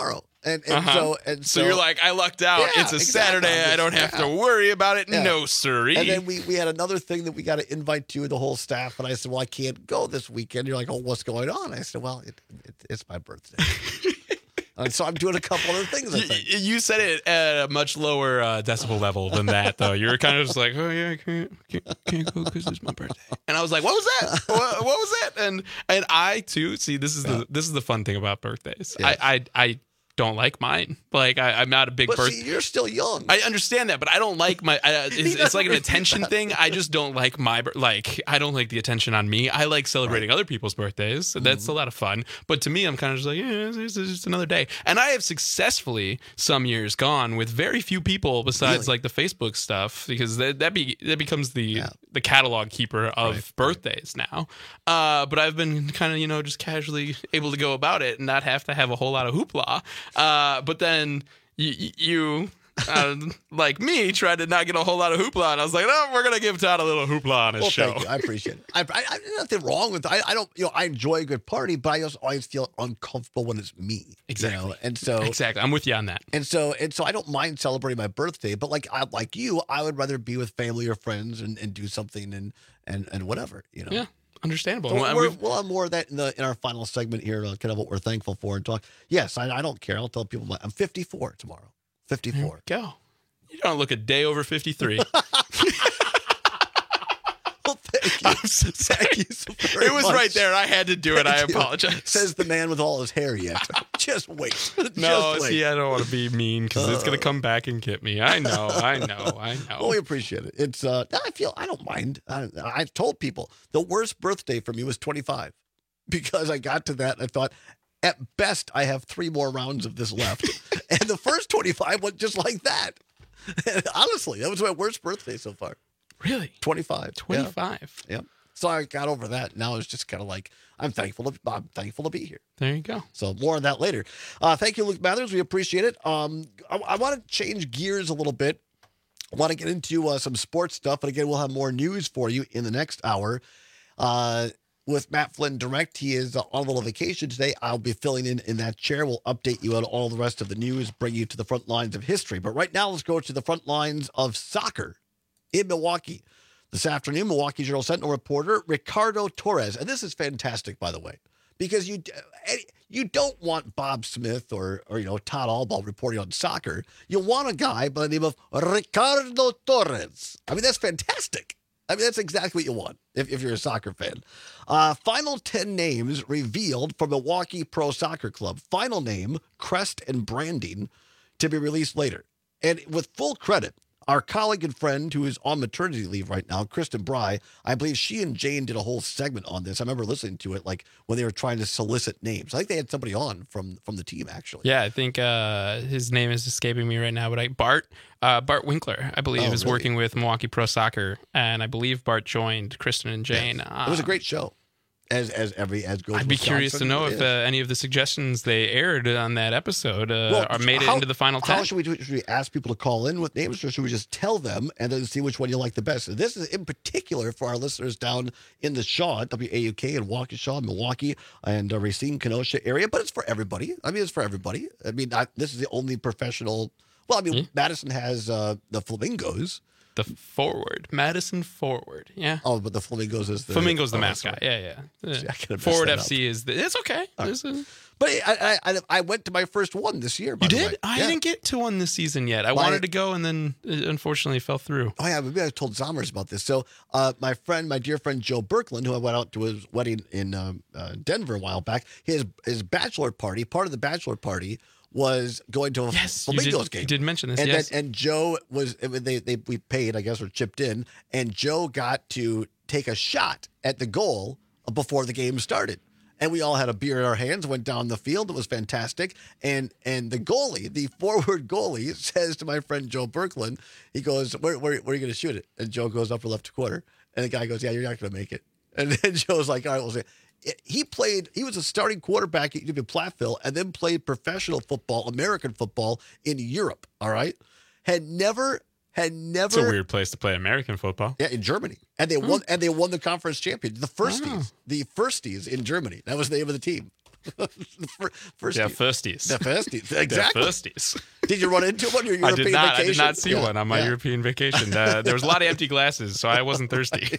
Speaker 17: And, and
Speaker 22: uh-huh.
Speaker 17: so and
Speaker 22: so,
Speaker 17: so
Speaker 22: you're like, I lucked out.
Speaker 17: Yeah,
Speaker 22: it's a
Speaker 17: exactly.
Speaker 22: Saturday. I don't have
Speaker 17: yeah.
Speaker 22: to worry about it.
Speaker 17: Yeah.
Speaker 22: No, sirree.
Speaker 17: And then we, we had another thing that we got to invite to the whole staff. And I said, well, I can't go this weekend. You're like, oh, what's going on? I said, well, it, it, it's my birthday. And so I'm doing a couple other things, I think.
Speaker 22: You, you said it at a much lower uh, decibel level than that, though. You were kind of just like, oh, yeah, I can't, can't, can't go because it's my birthday. And I was like, what was that? what, what was that? And and I, too, see, this is the this is the fun thing about birthdays.
Speaker 17: Yes.
Speaker 22: I, I I don't like mine. Like, I, I'm not a big
Speaker 17: But
Speaker 22: birthday.
Speaker 17: see, you're still young.
Speaker 22: I understand that, but I don't like my. I, it's, it's like an attention thing. I just don't like my bir- like. I don't like the attention on me. I like celebrating right. other people's birthdays. So that's mm-hmm. a lot of fun. But to me, I'm kind of just like, yeah, it's, it's just another day. And I have successfully some years gone with very few people besides
Speaker 17: really?
Speaker 22: like the Facebook stuff, because that that be that becomes the
Speaker 17: Yeah.
Speaker 22: the catalog keeper of
Speaker 17: Right.
Speaker 22: birthdays now. Uh, but I've been kind of you know just casually able to go about it and not have to have a whole lot of hoopla. Uh, but then you, you uh, like me, tried to not get a whole lot of hoopla, and I was like, "No, we're gonna give Todd a little hoopla on his
Speaker 17: well,
Speaker 22: show."
Speaker 17: Thank you. I appreciate it. I, I, I, there's nothing wrong with it. I, I don't, you know, I enjoy a good party, but I also always feel uncomfortable when it's me.
Speaker 22: Exactly.
Speaker 17: You know? And so,
Speaker 22: exactly, I'm with you on that.
Speaker 17: And so, and so, I don't mind celebrating my birthday, but like, I, like you, I would rather be with family or friends and, and do something and and and whatever, you know.
Speaker 22: Yeah. Understandable.
Speaker 17: So
Speaker 22: Well,
Speaker 17: we're,
Speaker 22: we've-
Speaker 17: we'll have more of that in the in our final segment here, uh, kind of what we're thankful for and talk. Yes, I, I don't care. I'll tell people my, I'm fifty-four tomorrow. fifty-four.
Speaker 22: Go. You don't look a day over fifty-three.
Speaker 17: Well, thank you.
Speaker 22: I'm so sorry.
Speaker 17: Thank you so very
Speaker 22: It was
Speaker 17: much.
Speaker 22: right there. I had to do it.
Speaker 17: Thank
Speaker 22: I
Speaker 17: you.
Speaker 22: apologize.
Speaker 17: Says the man with all his hair yet. Just wait. Just
Speaker 22: No,
Speaker 17: wait.
Speaker 22: see, I don't want to be mean because it's going
Speaker 17: Uh.
Speaker 22: to come back and get me. I know, I know, I know.
Speaker 17: Well, we appreciate it. It's uh, I feel I don't mind. I, I told people the worst birthday for me was twenty-five because I got to that and I thought, at best, I have three more rounds of this left, and the first twenty-five went just like that. And honestly, that was my worst birthday so far.
Speaker 22: Really?
Speaker 17: twenty-five.
Speaker 22: twenty-five.
Speaker 17: Yeah. Yep. So I got over that. Now it's just kind of like I'm thankful to I'm thankful to be here.
Speaker 22: There you go.
Speaker 17: So more on that later. Uh, thank you, Luke Mathers. We appreciate it. Um, I, I want to change gears a little bit. I want to get into uh, some sports stuff, but again, we'll have more news for you in the next hour. Uh, with Matt Flynn Direct, he is uh, on a little vacation today. I'll be filling in in that chair. We'll update you on all the rest of the news, bring you to the front lines of history. But right now, let's go to the front lines of soccer in Milwaukee. This afternoon, Milwaukee Journal Sentinel reporter Ricardo Torres, and this is fantastic, by the way, because you you don't want Bob Smith or or you know Todd Albaugh reporting on soccer. You want a guy by the name of Ricardo Torres. I mean, that's fantastic. I mean, that's exactly what you want if, if you're a soccer fan. Uh, final ten names revealed for Milwaukee Pro Soccer Club. Final name, crest and branding to be released later. And with full credit, our colleague and friend who is on maternity leave right now, Kristen Bry, I believe she and Jane did a whole segment on this. I remember listening to it like when they were trying to solicit names. I think they had somebody on from from the team, actually.
Speaker 22: Yeah, I think uh, his name is escaping me right now, but I Bart uh, Bart Winkler, I believe,
Speaker 17: Oh,
Speaker 22: is
Speaker 17: really?
Speaker 22: working with Milwaukee Pro Soccer, and I believe Bart joined Kristen and Jane.
Speaker 17: Yes.
Speaker 22: Uh,
Speaker 17: It was a great show. As as every as goes.
Speaker 22: I'd be
Speaker 17: with
Speaker 22: curious to
Speaker 17: Wisconsin.
Speaker 22: know
Speaker 17: It
Speaker 22: if
Speaker 17: is.
Speaker 22: uh, any of the suggestions they aired on that episode uh,
Speaker 17: Well,
Speaker 22: are made it
Speaker 17: how-
Speaker 22: into the final ten.
Speaker 17: How should we do it? Should we ask people to call in with names, or should we just tell them and then see which one you like the best? This is in particular for our listeners down in the Shaw, W A U K, and Waukesha, Milwaukee, and uh, Racine, Kenosha area. But it's for everybody. I mean, it's for everybody. I mean, I, this is the only professional. Well, I mean,
Speaker 22: Hmm?
Speaker 17: Madison has uh, the Flamingos.
Speaker 22: The forward, Madison Forward, yeah.
Speaker 17: Oh, but the Flamingos is the
Speaker 22: Flamingo's the
Speaker 17: oh,
Speaker 22: mascot,
Speaker 17: sorry.
Speaker 22: yeah, yeah.
Speaker 17: See, I could have messed
Speaker 22: Forward
Speaker 17: that
Speaker 22: F C is the. It's okay.
Speaker 17: All right.
Speaker 22: This is-
Speaker 17: But I, I I I went to my first one this year. By
Speaker 22: You
Speaker 17: the
Speaker 22: did?
Speaker 17: way.
Speaker 22: I
Speaker 17: Yeah.
Speaker 22: didn't get to one this season yet. I
Speaker 17: Well, I-
Speaker 22: wanted to go, and then it unfortunately fell through.
Speaker 17: Oh yeah, maybe I told Zommers about this. So, uh, my friend, my dear friend Joe Birkland, who I went out to his wedding in um, uh, Denver a while back, his his bachelor party, part of the bachelor party was going to a
Speaker 22: Yes, you
Speaker 17: Flamingos
Speaker 22: did-
Speaker 17: game.
Speaker 22: you did mention this,
Speaker 17: And
Speaker 22: yes.
Speaker 17: then, and Joe was they they we paid, I guess, or chipped in, and Joe got to take a shot at the goal before the game started. And we all had a beer in our hands, went down the field. It was fantastic. And and the goalie, the forward goalie, says to my friend Joe Birkland, he goes, where, where, where are you going to shoot it? And Joe goes upper left quarter. And the guy goes, yeah, you're not going to make it. And then Joe's like, all right, we'll see. He played, he was a starting quarterback at U W Platteville and then played professional football, American football in Europe, all right? Had never, had never.
Speaker 22: It's a weird place to play American football.
Speaker 17: Yeah, in Germany. And they won and they won the conference championship. The Firsties.
Speaker 22: Oh.
Speaker 17: The Firsties in Germany. That was the name of the team. First,
Speaker 22: yeah, firsties.
Speaker 17: The firsties, exactly.
Speaker 22: The firsties.
Speaker 17: Did you run into one on your European
Speaker 22: I did not.
Speaker 17: vacation?
Speaker 22: I did not see
Speaker 17: yeah.
Speaker 22: one on my
Speaker 17: yeah.
Speaker 22: European vacation. Uh, there was a lot of empty glasses, so I wasn't thirsty.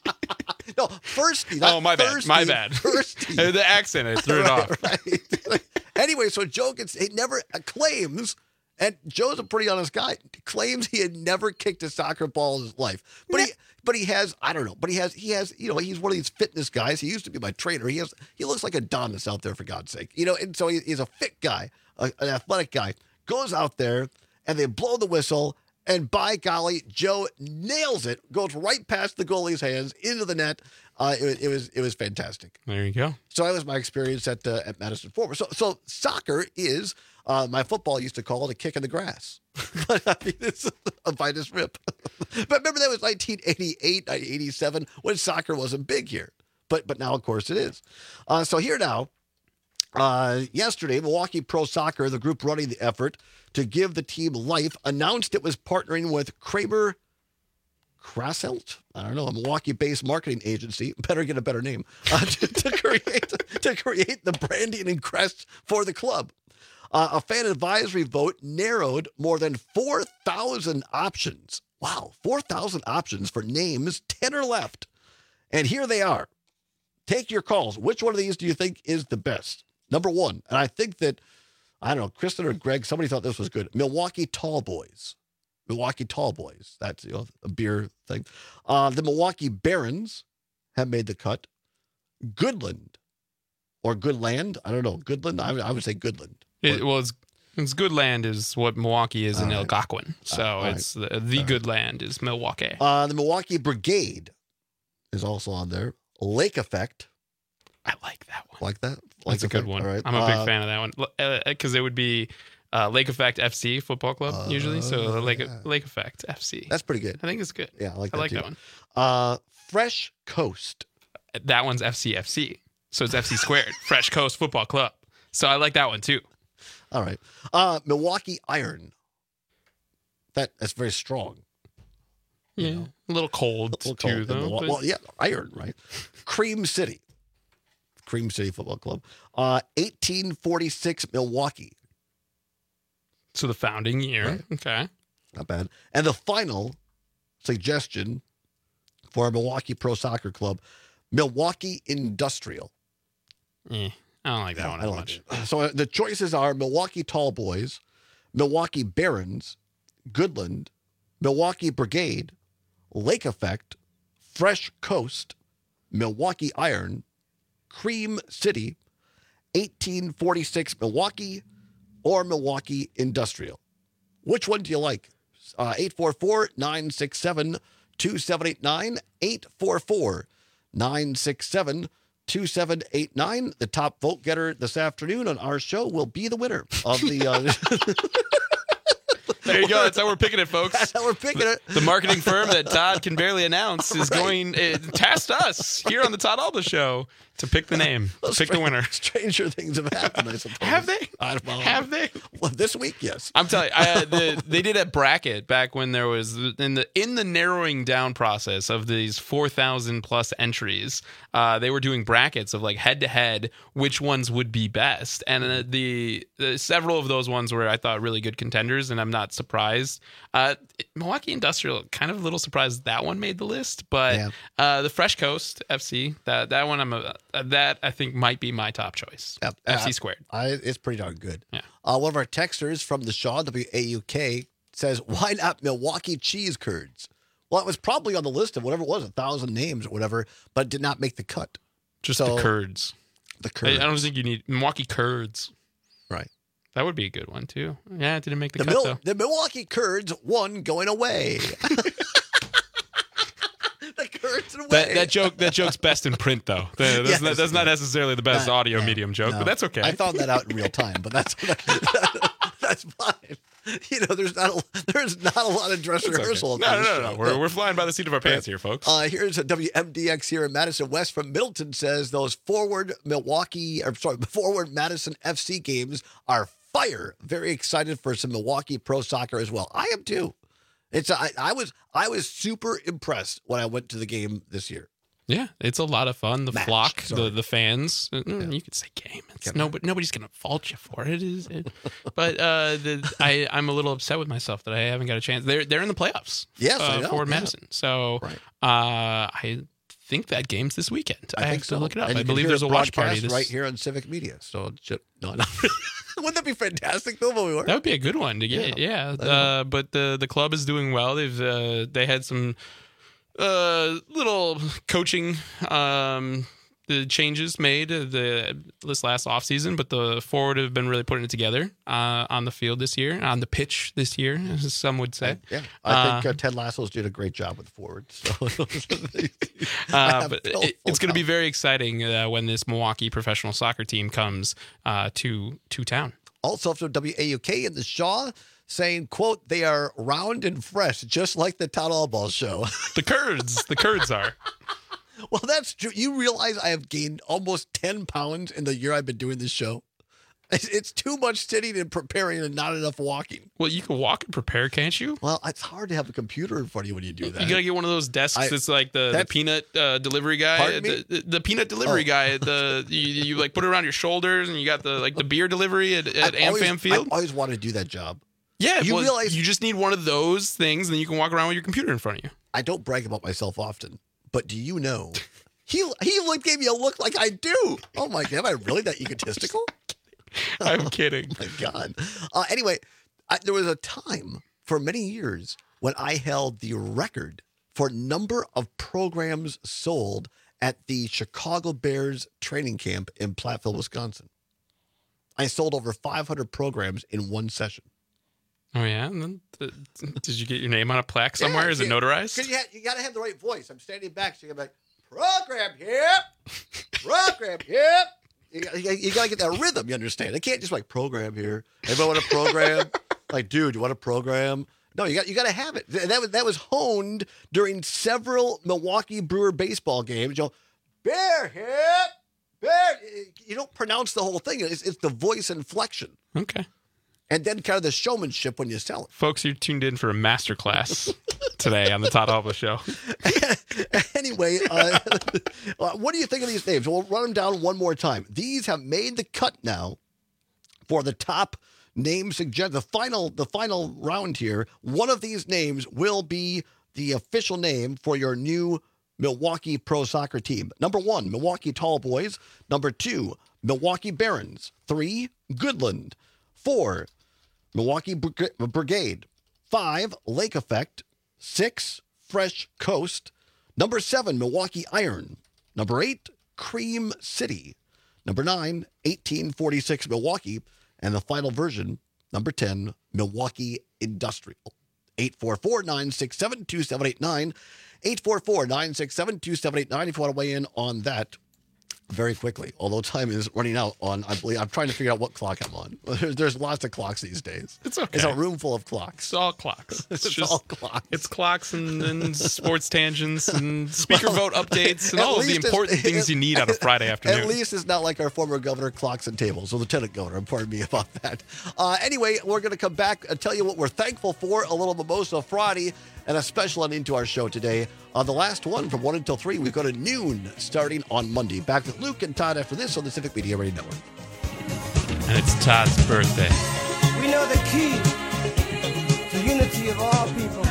Speaker 17: No, firsty. Not
Speaker 22: oh, my
Speaker 17: thirsty,
Speaker 22: bad. My bad.
Speaker 17: Firsty.
Speaker 22: The accent, I threw it
Speaker 17: right,
Speaker 22: off.
Speaker 17: Right. Anyway, so Joe gets, he never claims, and Joe's a pretty honest guy, claims he had never kicked a soccer ball in his life. But he but he has, I don't know, but he has, he has, you know, he's one of these fitness guys. He used to be my trainer. He has, he looks like Adonis out there, for God's sake. You know, and so he, he's a fit guy, a, an athletic guy, goes out there, and they blow the whistle, and by golly, Joe nails it, goes right past the goalie's hands into the net. Uh, it, it was it was fantastic.
Speaker 22: There you go.
Speaker 17: So that was my experience at uh, at Madison Forward. So so soccer is uh, my football used to call it a kick in the grass. But I mean, it's a Vitus rip. But remember that was nineteen eighty-eight, nineteen eighty-seven when soccer wasn't big here. But but now of course it is. Uh, so here now. Uh, yesterday, Milwaukee Pro Soccer, the group running the effort to give the team life, announced it was partnering with Kramer Krasselt, I don't know, a Milwaukee-based marketing agency, better get a better name, uh, to, to create to create the branding and crest for the club. Uh, a fan advisory vote narrowed more than four thousand options. Wow, four thousand options for names, ten are left. And here they are. Take your calls. Which one of these do you think is the best? Number one, and I think that, I don't know, Kristen or Greg, somebody thought this was good. Milwaukee Tall Boys. Milwaukee Tall Boys. That's, you know, a beer thing. Uh, the Milwaukee Barons have made the cut. Goodland or Goodland. I don't know. Goodland. I would, I would say Goodland.
Speaker 22: It, well, it's, it's good land is what Milwaukee is in
Speaker 17: right.
Speaker 22: Algonquin. So
Speaker 17: Uh, all
Speaker 22: it's the, the good land is Milwaukee.
Speaker 17: Uh, the Milwaukee Brigade is also on there. Lake Effect.
Speaker 22: I like that one.
Speaker 17: Like that?
Speaker 22: Like That's a good
Speaker 17: Effect?
Speaker 22: one.
Speaker 17: All right.
Speaker 22: I'm a big
Speaker 17: Uh,
Speaker 22: fan of that one because it would be uh, Lake Effect F C Football Club usually. So Lake
Speaker 17: yeah.
Speaker 22: Lake Effect F C.
Speaker 17: That's pretty good.
Speaker 22: I think it's good.
Speaker 17: Yeah, I like
Speaker 22: I
Speaker 17: that
Speaker 22: like
Speaker 17: too.
Speaker 22: that one.
Speaker 17: Uh, Fresh Coast.
Speaker 22: That one's F C F C. So it's F C squared. Fresh Coast Football Club. So I like that one too.
Speaker 17: All right. Uh, Milwaukee Iron. That that's very strong.
Speaker 22: Yeah,
Speaker 17: You know?
Speaker 22: a little cold
Speaker 17: A little
Speaker 22: too,
Speaker 17: cold.
Speaker 22: though.
Speaker 17: Milwaukee-
Speaker 22: but-
Speaker 17: Well, yeah, Iron, right? Cream City. Cream City Football Club. Uh, eighteen forty-six Milwaukee.
Speaker 22: So the founding year.
Speaker 17: Right.
Speaker 22: Okay.
Speaker 17: Not bad. And the final suggestion for our Milwaukee Pro Soccer Club, Milwaukee Industrial.
Speaker 22: Eh, I don't like that one
Speaker 17: I
Speaker 22: as
Speaker 17: don't
Speaker 22: much.
Speaker 17: like it. So uh, the choices are Milwaukee Tall Boys, Milwaukee Barons, Goodland, Milwaukee Brigade, Lake Effect, Fresh Coast, Milwaukee Iron, Cream City, eighteen forty-six Milwaukee, or Milwaukee Industrial. Which one do you like? Uh, eight four four, nine six seven, two seven eight nine, eight four four, nine six seven, two seven eight nine. The top vote getter this afternoon on our show will be the winner of the... Uh,
Speaker 22: There you go. That's how we're picking it, folks.
Speaker 17: That's how we're picking it.
Speaker 22: The marketing firm that Todd can barely announce is going to test us here on the Todd Alba Show to pick the name, to pick the winner.
Speaker 17: Stranger things have happened, I suppose.
Speaker 22: Have they?
Speaker 17: I don't know.
Speaker 22: Have they?
Speaker 17: Well, this week, yes.
Speaker 22: I'm telling you, I, the, they did a bracket back when there was in the in the narrowing down process of these four thousand plus entries. Uh, they were doing brackets of like head to head, which ones would be best, and uh, the, the several of those ones were I thought really good contenders, and I'm not surprised. Uh, Milwaukee Industrial, kind of a little surprised that one made the list, but
Speaker 17: Yeah.
Speaker 22: uh, the Fresh Coast F C, that that one I'm a, that I think might be my top choice.
Speaker 17: Yep.
Speaker 22: F C
Speaker 17: Uh,
Speaker 22: squared.
Speaker 17: I, it's pretty darn good.
Speaker 22: Yeah.
Speaker 17: Uh, one of our texters from the Shaw, W A U K, says, why not Milwaukee Cheese Curds? Well, it was probably on the list of whatever it was, a thousand names or whatever, but did not make the cut.
Speaker 22: Just
Speaker 17: So-
Speaker 22: the curds.
Speaker 17: The
Speaker 22: I,
Speaker 17: curd.
Speaker 22: I don't think you need Milwaukee curds.
Speaker 17: Right.
Speaker 22: That would be a good one too. Yeah, it didn't make the,
Speaker 17: The,
Speaker 22: cut
Speaker 17: Mil-
Speaker 22: though.
Speaker 17: the Milwaukee Curds won going away. the Curds away.
Speaker 22: That that joke that joke's best in print though. That- That's,
Speaker 17: Yes.
Speaker 22: not, that's not necessarily the best
Speaker 17: Not-
Speaker 22: audio
Speaker 17: no,
Speaker 22: medium joke,
Speaker 17: no.
Speaker 22: but that's okay.
Speaker 17: I found that out in real time, but that's that's fine. You know, there's not a, there's not a lot of dress
Speaker 22: It's okay.
Speaker 17: rehearsal.
Speaker 22: No,
Speaker 17: on
Speaker 22: no,
Speaker 17: this
Speaker 22: no,
Speaker 17: show.
Speaker 22: no. We're, we're flying by the seat of our pants here, folks.
Speaker 17: Uh, here's a W M D X here in Madison West from Middleton says those forward Milwaukee, or sorry, forward Madison F C games are fire. Very excited for some Milwaukee Pro Soccer as well. I am too. It's I, I was I was super impressed when I went to the game this year.
Speaker 22: Yeah, it's a lot of fun. The
Speaker 17: Match,
Speaker 22: flock,
Speaker 17: sorry.
Speaker 22: the the fans. Yeah. You could say game. It's no, but nobody's gonna fault you for it. Is it? But uh, the, I I'm a little upset with myself that I haven't got a chance. They're they're in the playoffs.
Speaker 17: Yes,
Speaker 22: uh,
Speaker 17: I know.
Speaker 22: Forward
Speaker 17: yeah.
Speaker 22: Madison. So
Speaker 17: Right.
Speaker 22: uh, I think that game's this weekend. I,
Speaker 17: I
Speaker 22: have
Speaker 17: think
Speaker 22: to
Speaker 17: so.
Speaker 22: look it up.
Speaker 17: And
Speaker 22: I
Speaker 17: you can
Speaker 22: believe
Speaker 17: hear
Speaker 22: there's
Speaker 17: it
Speaker 22: a watch
Speaker 17: broadcast
Speaker 22: party this
Speaker 17: right here on Civic Media. So it should, no, no. Wouldn't that be fantastic, though? We were?
Speaker 22: That would be a good one to get. Yeah,
Speaker 17: Yeah.
Speaker 22: uh, but the the club is doing well. They've uh, they had some uh, little coaching um, the changes made uh, the this last offseason, but the forward have been really putting it together uh, on the field this year, on the pitch this year, as some would say.
Speaker 17: Yeah, I think
Speaker 22: Uh,
Speaker 17: uh, Ted Lasso's did a great job with forwards. So. I
Speaker 22: Uh,
Speaker 17: have
Speaker 22: but
Speaker 17: full-
Speaker 22: it, it's
Speaker 17: full
Speaker 22: going to be very exciting uh, when this Milwaukee professional soccer team comes uh, to to town.
Speaker 17: Also from W A U K in the Shaw saying, quote, they are round and fresh, just like the Town Hall Ball show.
Speaker 22: The Kurds, the Kurds are.
Speaker 17: Well, that's true. You realize I have gained almost ten pounds in the year I've been doing this show? It's, it's too much sitting and preparing and not enough walking.
Speaker 22: Well, you can walk and prepare, can't you?
Speaker 17: Well, it's hard to have a computer in front of you when you do that.
Speaker 22: You gotta get one of those desks
Speaker 17: I-
Speaker 22: that's like the, the
Speaker 17: that's-
Speaker 22: peanut uh, delivery guy.
Speaker 17: Pardon me?
Speaker 22: The, the, the peanut delivery
Speaker 17: Oh.
Speaker 22: guy. The you, you like put it around your shoulders, and you got the like the beer delivery at, at
Speaker 17: I've always-
Speaker 22: AmFam Field.
Speaker 17: I've always wanted to do that job.
Speaker 22: Yeah,
Speaker 17: You
Speaker 22: well,
Speaker 17: realize-
Speaker 22: you just need one of those things, and then you can walk around with your computer in front of you.
Speaker 17: I don't brag about myself often, but do you know? He he looked, gave me a look like I do. Oh my God, am I really that egotistical?
Speaker 22: I'm kidding.
Speaker 17: Oh my God. Uh, anyway, I, there was a time for many years when I held the record for number of programs sold at the Chicago Bears training camp in Platteville, Wisconsin. I sold over five hundred programs in one session.
Speaker 22: Oh yeah, and then th- did you get your name on a plaque somewhere?
Speaker 17: Yeah,
Speaker 22: Is it
Speaker 17: see,
Speaker 22: notarized?
Speaker 17: Because you, ha- you got to have the right voice. I'm standing back, so you got to be like, program here, program here. You, got- you, you got to get that rhythm, you understand? They can't just like program here. Everybody want a program? Like, dude, you want a program? No, you got you got to have it. Th- That was that was honed during several Milwaukee Brewer baseball games. You know, bear hip, bear. You don't pronounce the whole thing. It's, it's the voice inflection.
Speaker 22: Okay.
Speaker 17: And then kind of the showmanship when you sell it.
Speaker 22: Folks, you're tuned in for a masterclass today on the Todd Alba Show.
Speaker 17: Anyway, uh, what do you think of these names? We'll run them down one more time. These have made the cut now for the top name suggest. The final, the final round here. One of these names will be the official name for your new Milwaukee Pro Soccer team. Number one, Milwaukee Tall Boys. Number two, Milwaukee Barons. Three, Goodland. Four, Milwaukee Brig- Brigade. Five, Lake Effect. Six, Fresh Coast. Number seven, Milwaukee Iron. Number eight, Cream City. Number nine, eighteen forty-six Milwaukee. And the final version, number ten, Milwaukee Industrial. eight four four, nine six seven, two seven eight nine. eight four four, nine six seven, two seven eight nine if you want to weigh in on that very quickly. Although time is running out on, I believe, I'm trying to figure out what clock I'm on. There's, there's lots of clocks these days.
Speaker 22: It's okay.
Speaker 17: It's a room full of clocks.
Speaker 22: It's all clocks. It's,
Speaker 17: It's
Speaker 22: just
Speaker 17: all clocks.
Speaker 22: It's clocks and, and sports tangents and speaker
Speaker 17: Well,
Speaker 22: vote updates and
Speaker 17: at
Speaker 22: all of the
Speaker 17: least
Speaker 22: important
Speaker 17: it's-
Speaker 22: things you need on a Friday afternoon.
Speaker 17: At least it's not like our former governor, Clocks and Tables, or Lieutenant Governor. Pardon me about that. Uh, anyway, we're going to come back and tell you what we're thankful for, a little Mimosa Friday, and a special ending to our show today. On the last one, from one until three, we go to noon starting on Monday. Back with Luke and Todd after this on the Civic Media Radio Network.
Speaker 22: And it's Todd's birthday.
Speaker 10: We know the key to unity of all people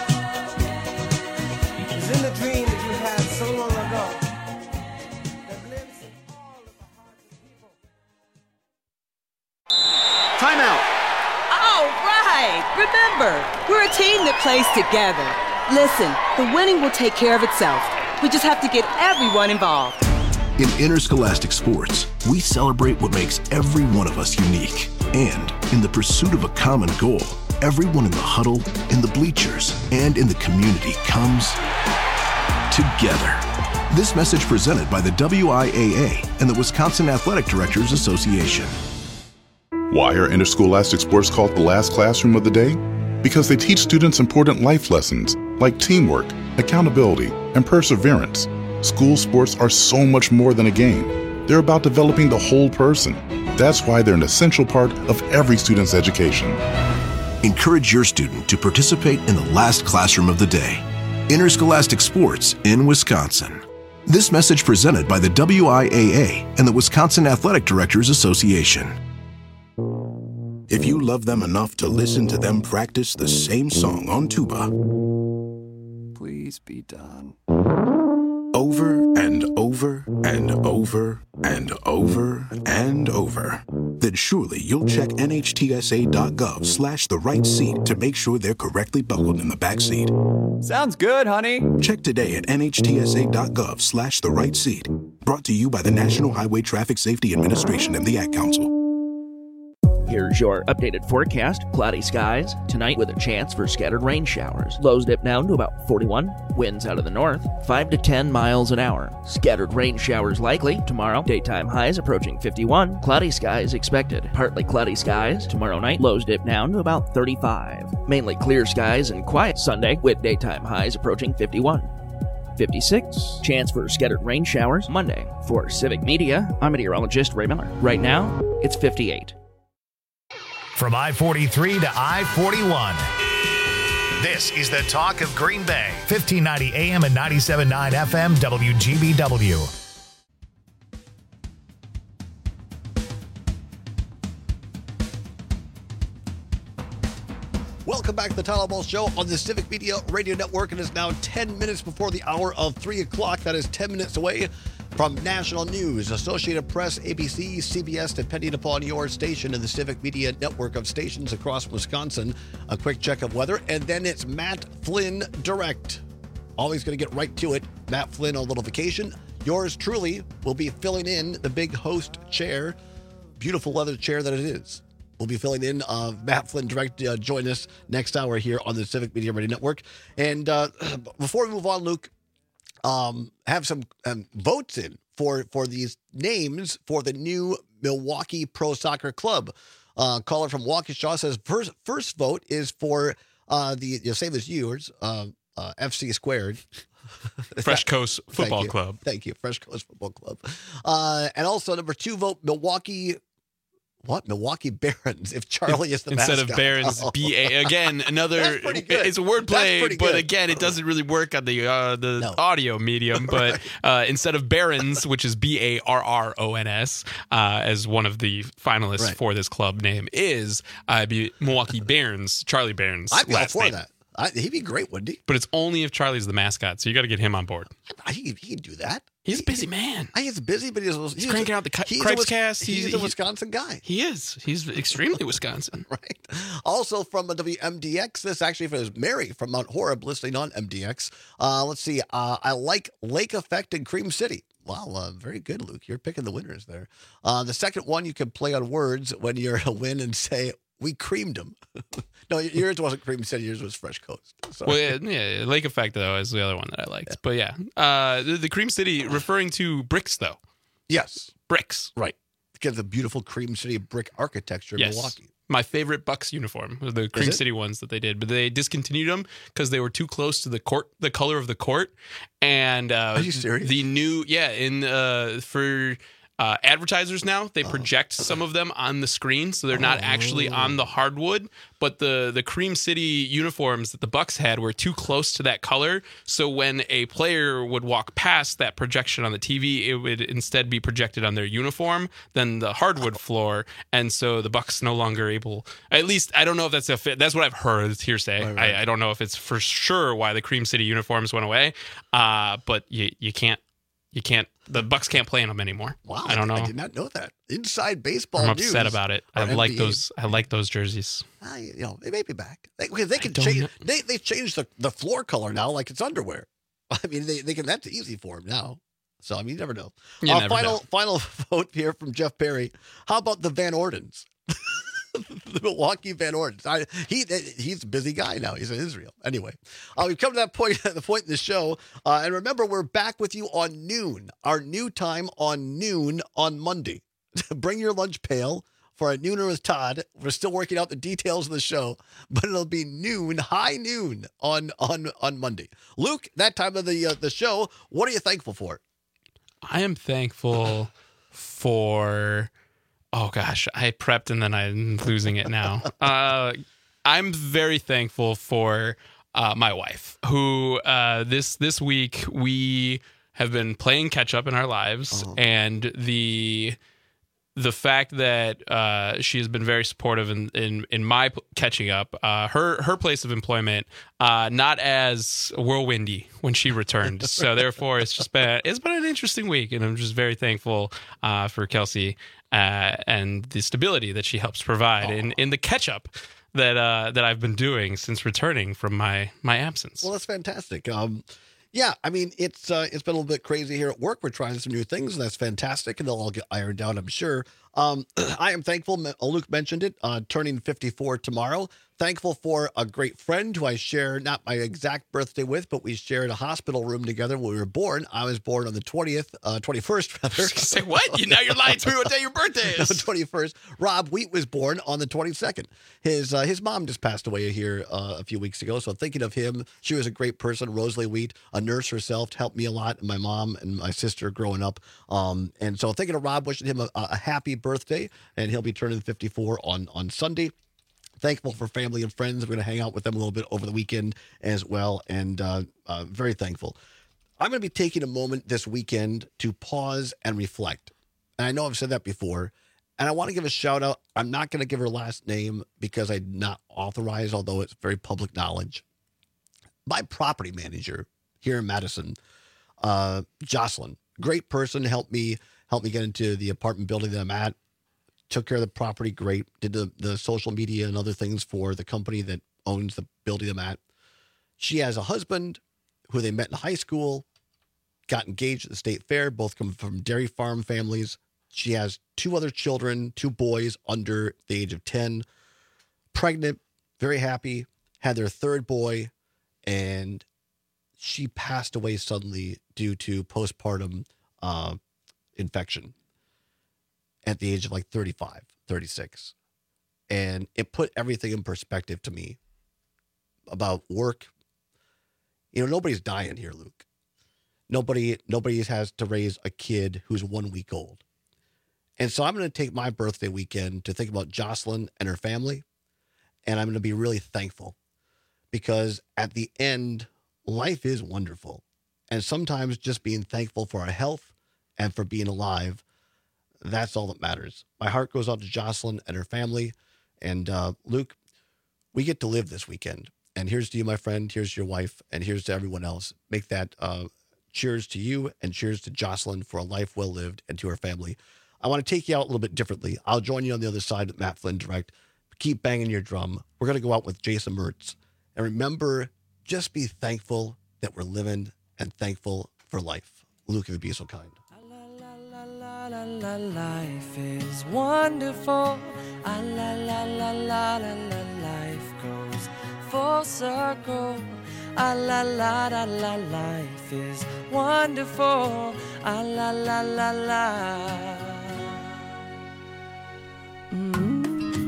Speaker 10: is in the dream that you had so long ago. That lives in all of the hearts of people.
Speaker 12: Time out.
Speaker 13: All right. Remember, we're a team that plays together. Listen, the winning will take care of itself. We just have to get everyone involved.
Speaker 14: In interscholastic sports, we celebrate what makes every one of us unique. And in the pursuit of a common goal, everyone in the huddle, in the bleachers, and in the community comes together. This message presented by the W I A A and the Wisconsin Athletic Directors Association.
Speaker 15: Why are interscholastic sports called the last classroom of the day? Because they teach students important life lessons like teamwork, accountability, and perseverance. School sports are so much more than a game. They're about developing the whole person. That's why they're an essential part of every student's education.
Speaker 14: Encourage your student to participate in the last classroom of the day. Interscholastic sports in Wisconsin. This message presented by the W I A A and the Wisconsin Athletic Directors Association. If you love them enough to listen to them practice the same song on tuba,
Speaker 3: please be done.
Speaker 14: Over and over and over and over and over, then surely you'll check N H T S A dot gov slash the right seat to make sure they're correctly buckled in the back seat.
Speaker 3: Sounds good, honey.
Speaker 14: Check today at N H T S A dot gov slash the right seat. Brought to you by the National Highway Traffic Safety Administration and the Ad Council.
Speaker 5: Here's your updated forecast. Cloudy skies tonight with a chance for scattered rain showers. Lows dip down to about forty-one. Winds out of the north, five to ten miles an hour. Scattered rain showers likely tomorrow. Daytime highs approaching fifty-one. Cloudy skies expected. Partly cloudy skies tomorrow night. Lows dip down to about thirty-five. Mainly clear skies and quiet Sunday with daytime highs approaching fifty-one. fifty-six. Chance for scattered rain showers Monday. For Civic Media, I'm meteorologist Ray Miller. Right now, it's fifty-eight.
Speaker 1: From I forty-three to I forty-one. This is the talk of Green Bay. fifteen ninety A M and ninety-seven point nine F M W G B W.
Speaker 17: Welcome back to the Tyler Ball Show on the Civic Media Radio Network. It is now ten minutes before the hour of three o'clock. That is ten minutes away from national news. Associated Press, A B C, C B S, depending upon your station in the Civic Media Network of stations across Wisconsin. A quick check of weather, and then it's Matt Flynn Direct. Always going to get right to it. Matt Flynn on little vacation. Yours truly will be filling in the big host chair, beautiful leather chair that it is. We'll be filling in. Uh, Matt Flynn Direct uh, join us next hour here on the Civic Media Radio Network. And uh, before we move on, Luke, um, have some um, votes in for, for these names for the new Milwaukee Pro Soccer Club. Uh, caller from Waukesha says first first vote is for uh, the you know, same as yours, uh, uh, F C Squared.
Speaker 22: Fresh Coast Football
Speaker 17: Thank
Speaker 22: Club.
Speaker 17: Thank you, Fresh Coast Football Club. Uh, and also number two vote Milwaukee. What? Milwaukee Barons, if Charlie is the
Speaker 22: Instead
Speaker 17: mascot.
Speaker 22: of Barons,
Speaker 17: Oh.
Speaker 22: B A. Again, another,
Speaker 17: That's pretty good.
Speaker 22: it's a wordplay,
Speaker 17: That's pretty
Speaker 22: but
Speaker 17: good.
Speaker 22: again, it doesn't really work on the uh, the
Speaker 17: No.
Speaker 22: audio medium. But uh, instead of Barons, which is B A R R O N S, uh, as one of the finalists
Speaker 17: Right.
Speaker 22: for this club name is, uh, be Milwaukee Barons, Charlie Barons.
Speaker 17: I'd be all
Speaker 22: last
Speaker 17: for
Speaker 22: name.
Speaker 17: that. I, he'd be great, wouldn't he?
Speaker 22: But it's only if Charlie's the mascot, so you got to get him on board.
Speaker 17: I, he, he can do that.
Speaker 22: He's a busy man.
Speaker 17: I, he's busy, but he's, he's,
Speaker 22: He's cranking out the cu-
Speaker 17: he's a
Speaker 22: Cripes
Speaker 17: Wis-
Speaker 22: cast.
Speaker 17: He's,
Speaker 22: He's-
Speaker 17: a
Speaker 22: he-
Speaker 17: Wisconsin guy.
Speaker 22: He is. He's extremely Wisconsin.
Speaker 17: Right. Also from a W M D X, this actually is Mary from Mount Horeb listening on M D X. Uh, let's see. Uh, I like Lake Effect in Cream City. Wow, uh, very good, Luke. You're picking the winners there. Uh, the second one, you can play on words when you're a win and say, we creamed them. No, yours wasn't Cream City. Yours was Fresh Coast. Sorry.
Speaker 22: Well, yeah, yeah, Lake Effect, though, is the other one that I liked. But yeah, uh, the, the Cream City, referring to bricks, though.
Speaker 17: Yes.
Speaker 22: Bricks.
Speaker 17: Right. Because the beautiful Cream City brick architecture in
Speaker 22: Yes.
Speaker 17: Milwaukee.
Speaker 22: My favorite Bucks uniform, the Cream
Speaker 17: it?
Speaker 22: City ones that they did, but they discontinued them because they were too close to the court, the color of the court. And uh,
Speaker 17: Are you serious?
Speaker 22: The new, yeah, in uh, for uh, advertisers now, they project some of them on the screen, so they're not actually on the hardwood. But the the Cream City uniforms that the Bucks had were too close to that color, so when a player would walk past that projection on the T V, it would instead be projected on their uniform than the hardwood floor, and so the Bucks no longer able. At least I don't know if that's a fit. That's what I've heard. It's hearsay.
Speaker 17: Right, right.
Speaker 22: I, I don't know if it's for sure why the Cream City uniforms went away. Uh, but you you can't you can't the Bucks can't play in them anymore.
Speaker 17: Wow.
Speaker 22: I don't know.
Speaker 17: I did not know that. Inside baseball
Speaker 22: I'm
Speaker 17: news.
Speaker 22: upset about it. I
Speaker 17: or
Speaker 22: like
Speaker 17: N B A.
Speaker 22: those. I like those jerseys.
Speaker 17: Ah, you know, they may be back. They, because they can
Speaker 22: don't
Speaker 17: change.
Speaker 22: know.
Speaker 17: They they changed the, the floor color now, like it's underwear. I mean, they, they can. That's easy for them now. So I mean, you never know.
Speaker 22: You
Speaker 17: uh,
Speaker 22: never
Speaker 17: final
Speaker 22: know.
Speaker 17: final vote here from Jeff Perry. How about the Van Ordens? The Milwaukee Van Ordens. I, he he's a busy guy now. He's in Israel. Anyway, uh, we've come to that point the point in the show. Uh, and remember, we're back with you on noon. Our new time on noon on Monday. Bring your lunch pail for a nooner with Todd. We're still working out the details of the show, but it'll be noon, high noon on on on Monday. Luke, that time of the uh, the show, what are you thankful for?
Speaker 22: I am thankful for. Oh gosh, I prepped and then I'm losing it now. uh, I'm very thankful for uh, my wife, who uh, this this week we have been playing catch up in our lives,
Speaker 17: Uh-huh.
Speaker 22: and the the fact that uh, she has been very supportive in in, in my p- catching up. Uh, her her place of employment uh, not as whirlwindy when she returned, so therefore it's just been it's been an interesting week, and I'm just very thankful uh, for Kelsey uh, and the stability that she helps provide in, in the catch up that uh, that I've been doing since returning from my my absence.
Speaker 17: Well, that's fantastic. Um, yeah, I mean, it's uh, it's been a little bit crazy here at work. We're trying some new things, and that's fantastic, and they'll all get ironed out, I'm sure. Um, I am thankful, Luke mentioned it, uh, turning fifty-four tomorrow. Thankful for a great friend who I share, not my exact birthday with, but we shared a hospital room together when we were born. I was born on the twentieth, uh, twenty-first, rather.
Speaker 22: Say what? You, now you're lying to me what day your birthday is.
Speaker 17: The twenty-first. Rob Wheat was born on the twenty-second. His uh, his mom just passed away here uh, a few weeks ago, so thinking of him, she was a great person, Rosalie Wheat, a nurse herself, helped me a lot, and my mom and my sister growing up. Um, and so thinking of Rob, wishing him a, a happy birthday, and he'll be turning fifty-four on, on Sunday. Thankful for family and friends. I'm going to hang out with them a little bit over the weekend as well, and uh, uh, very thankful. I'm going to be taking a moment this weekend to pause and reflect. And I know I've said that before, and I want to give a shout out. I'm not going to give her last name because I'm not authorized, although it's very public knowledge. My property manager here in Madison, uh, Jocelyn, great person, helped me helped me get into the apartment building that I'm at. Took care of the property great, did the, the social media and other things for the company that owns the building I'm at. She has a husband who they met in high school, got engaged at the state fair, both come from dairy farm families. She has two other children, two boys under the age of ten, pregnant, very happy, had their third boy, and she passed away suddenly due to postpartum uh, infection at the age of like thirty-five, thirty-six. And it put everything in perspective to me about work. You know, nobody's dying here, Luke. Nobody, nobody has to raise a kid who's one week old. And so I'm going to take my birthday weekend to think about Jocelyn and her family. And I'm going to be really thankful because at the end, life is wonderful. And sometimes just being thankful for our health and for being alive, that's all that matters. My heart goes out to Jocelyn and her family. And uh, Luke, we get to live this weekend. And here's to you, my friend. Here's to your wife. And here's to everyone else. Make that uh, cheers to you and cheers to Jocelyn for a life well lived and to her family. I want to take you out a little bit differently. I'll join you on the other side with Matt Flynn Direct. Keep banging your drum. We're going to go out with Jason Mertz. And remember, just be thankful that we're living and thankful for life. Luke, if you'd be so kind.
Speaker 10: La la, life is wonderful. Ah, la la la la la la, life goes full circle. Ah, la la la la, life is wonderful. Ah, la la la la. Mm.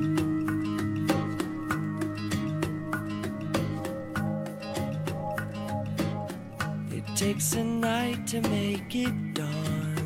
Speaker 10: It takes a night to make it dawn.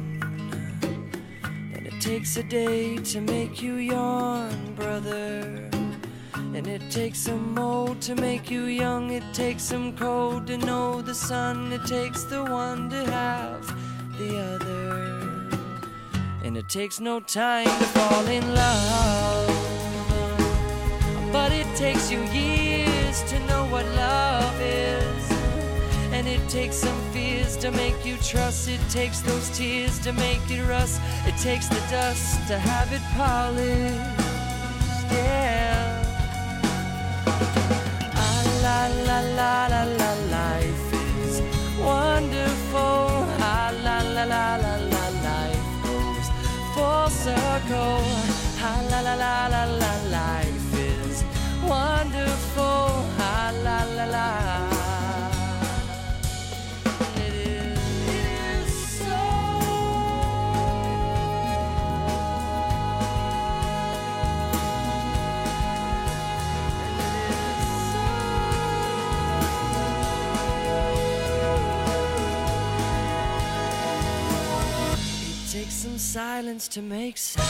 Speaker 10: It takes a day to make you yawn, brother. And it takes some old to make you young. It takes some cold to know the sun. It takes the one to have the other. And it takes no time to fall in love. But it takes you years to know what love is. And it takes some fears to make you trust. It takes those tears to make it rust. It takes the dust to have it polished. Yeah. Ah, la la la la la, life is wonderful. Ah, la la la la la, life goes full circle. Ah, la la la la la, life is wonderful. Ah, la la la. Some silence to make sound,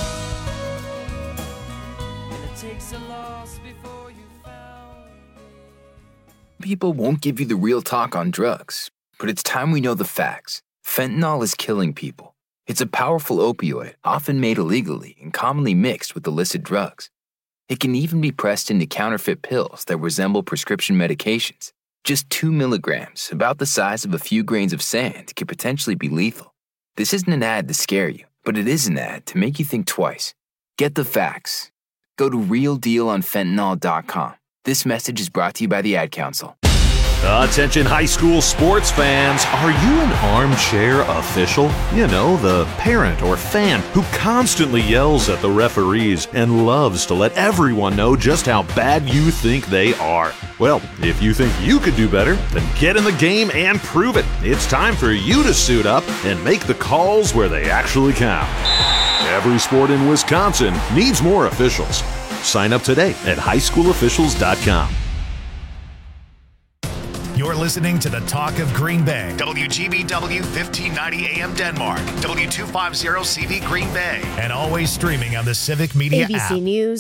Speaker 10: and it takes a loss before you found.
Speaker 4: People won't give you the real talk on drugs. but it's time we know the facts. Fentanyl is killing people. It's a powerful opioid, often made illegally and commonly mixed with illicit drugs. It can even be pressed into counterfeit pills that resemble prescription medications. Just two milligrams, about the size of a few grains of sand, could potentially be lethal. This isn't an ad to scare you, but it is an ad to make you think twice. Get the facts. Go to real deal on fentanyl dot com. This message is brought to you by the Ad Council.
Speaker 6: Attention high school sports fans, are you an armchair official? You know, the parent or fan who constantly yells at the referees and loves to let everyone know just how bad you think they are. Well, if you think you could do better, then get in the game and prove it. It's time for you to suit up and make the calls where they actually count. Every sport in Wisconsin needs more officials. Sign up today at high school officials dot com.
Speaker 1: You're listening to the Talk of Green Bay. W G B W fifteen ninety A M Denmark. W two fifty C V Green Bay. And always streaming on the Civic Media
Speaker 12: A B C
Speaker 1: app.
Speaker 12: News.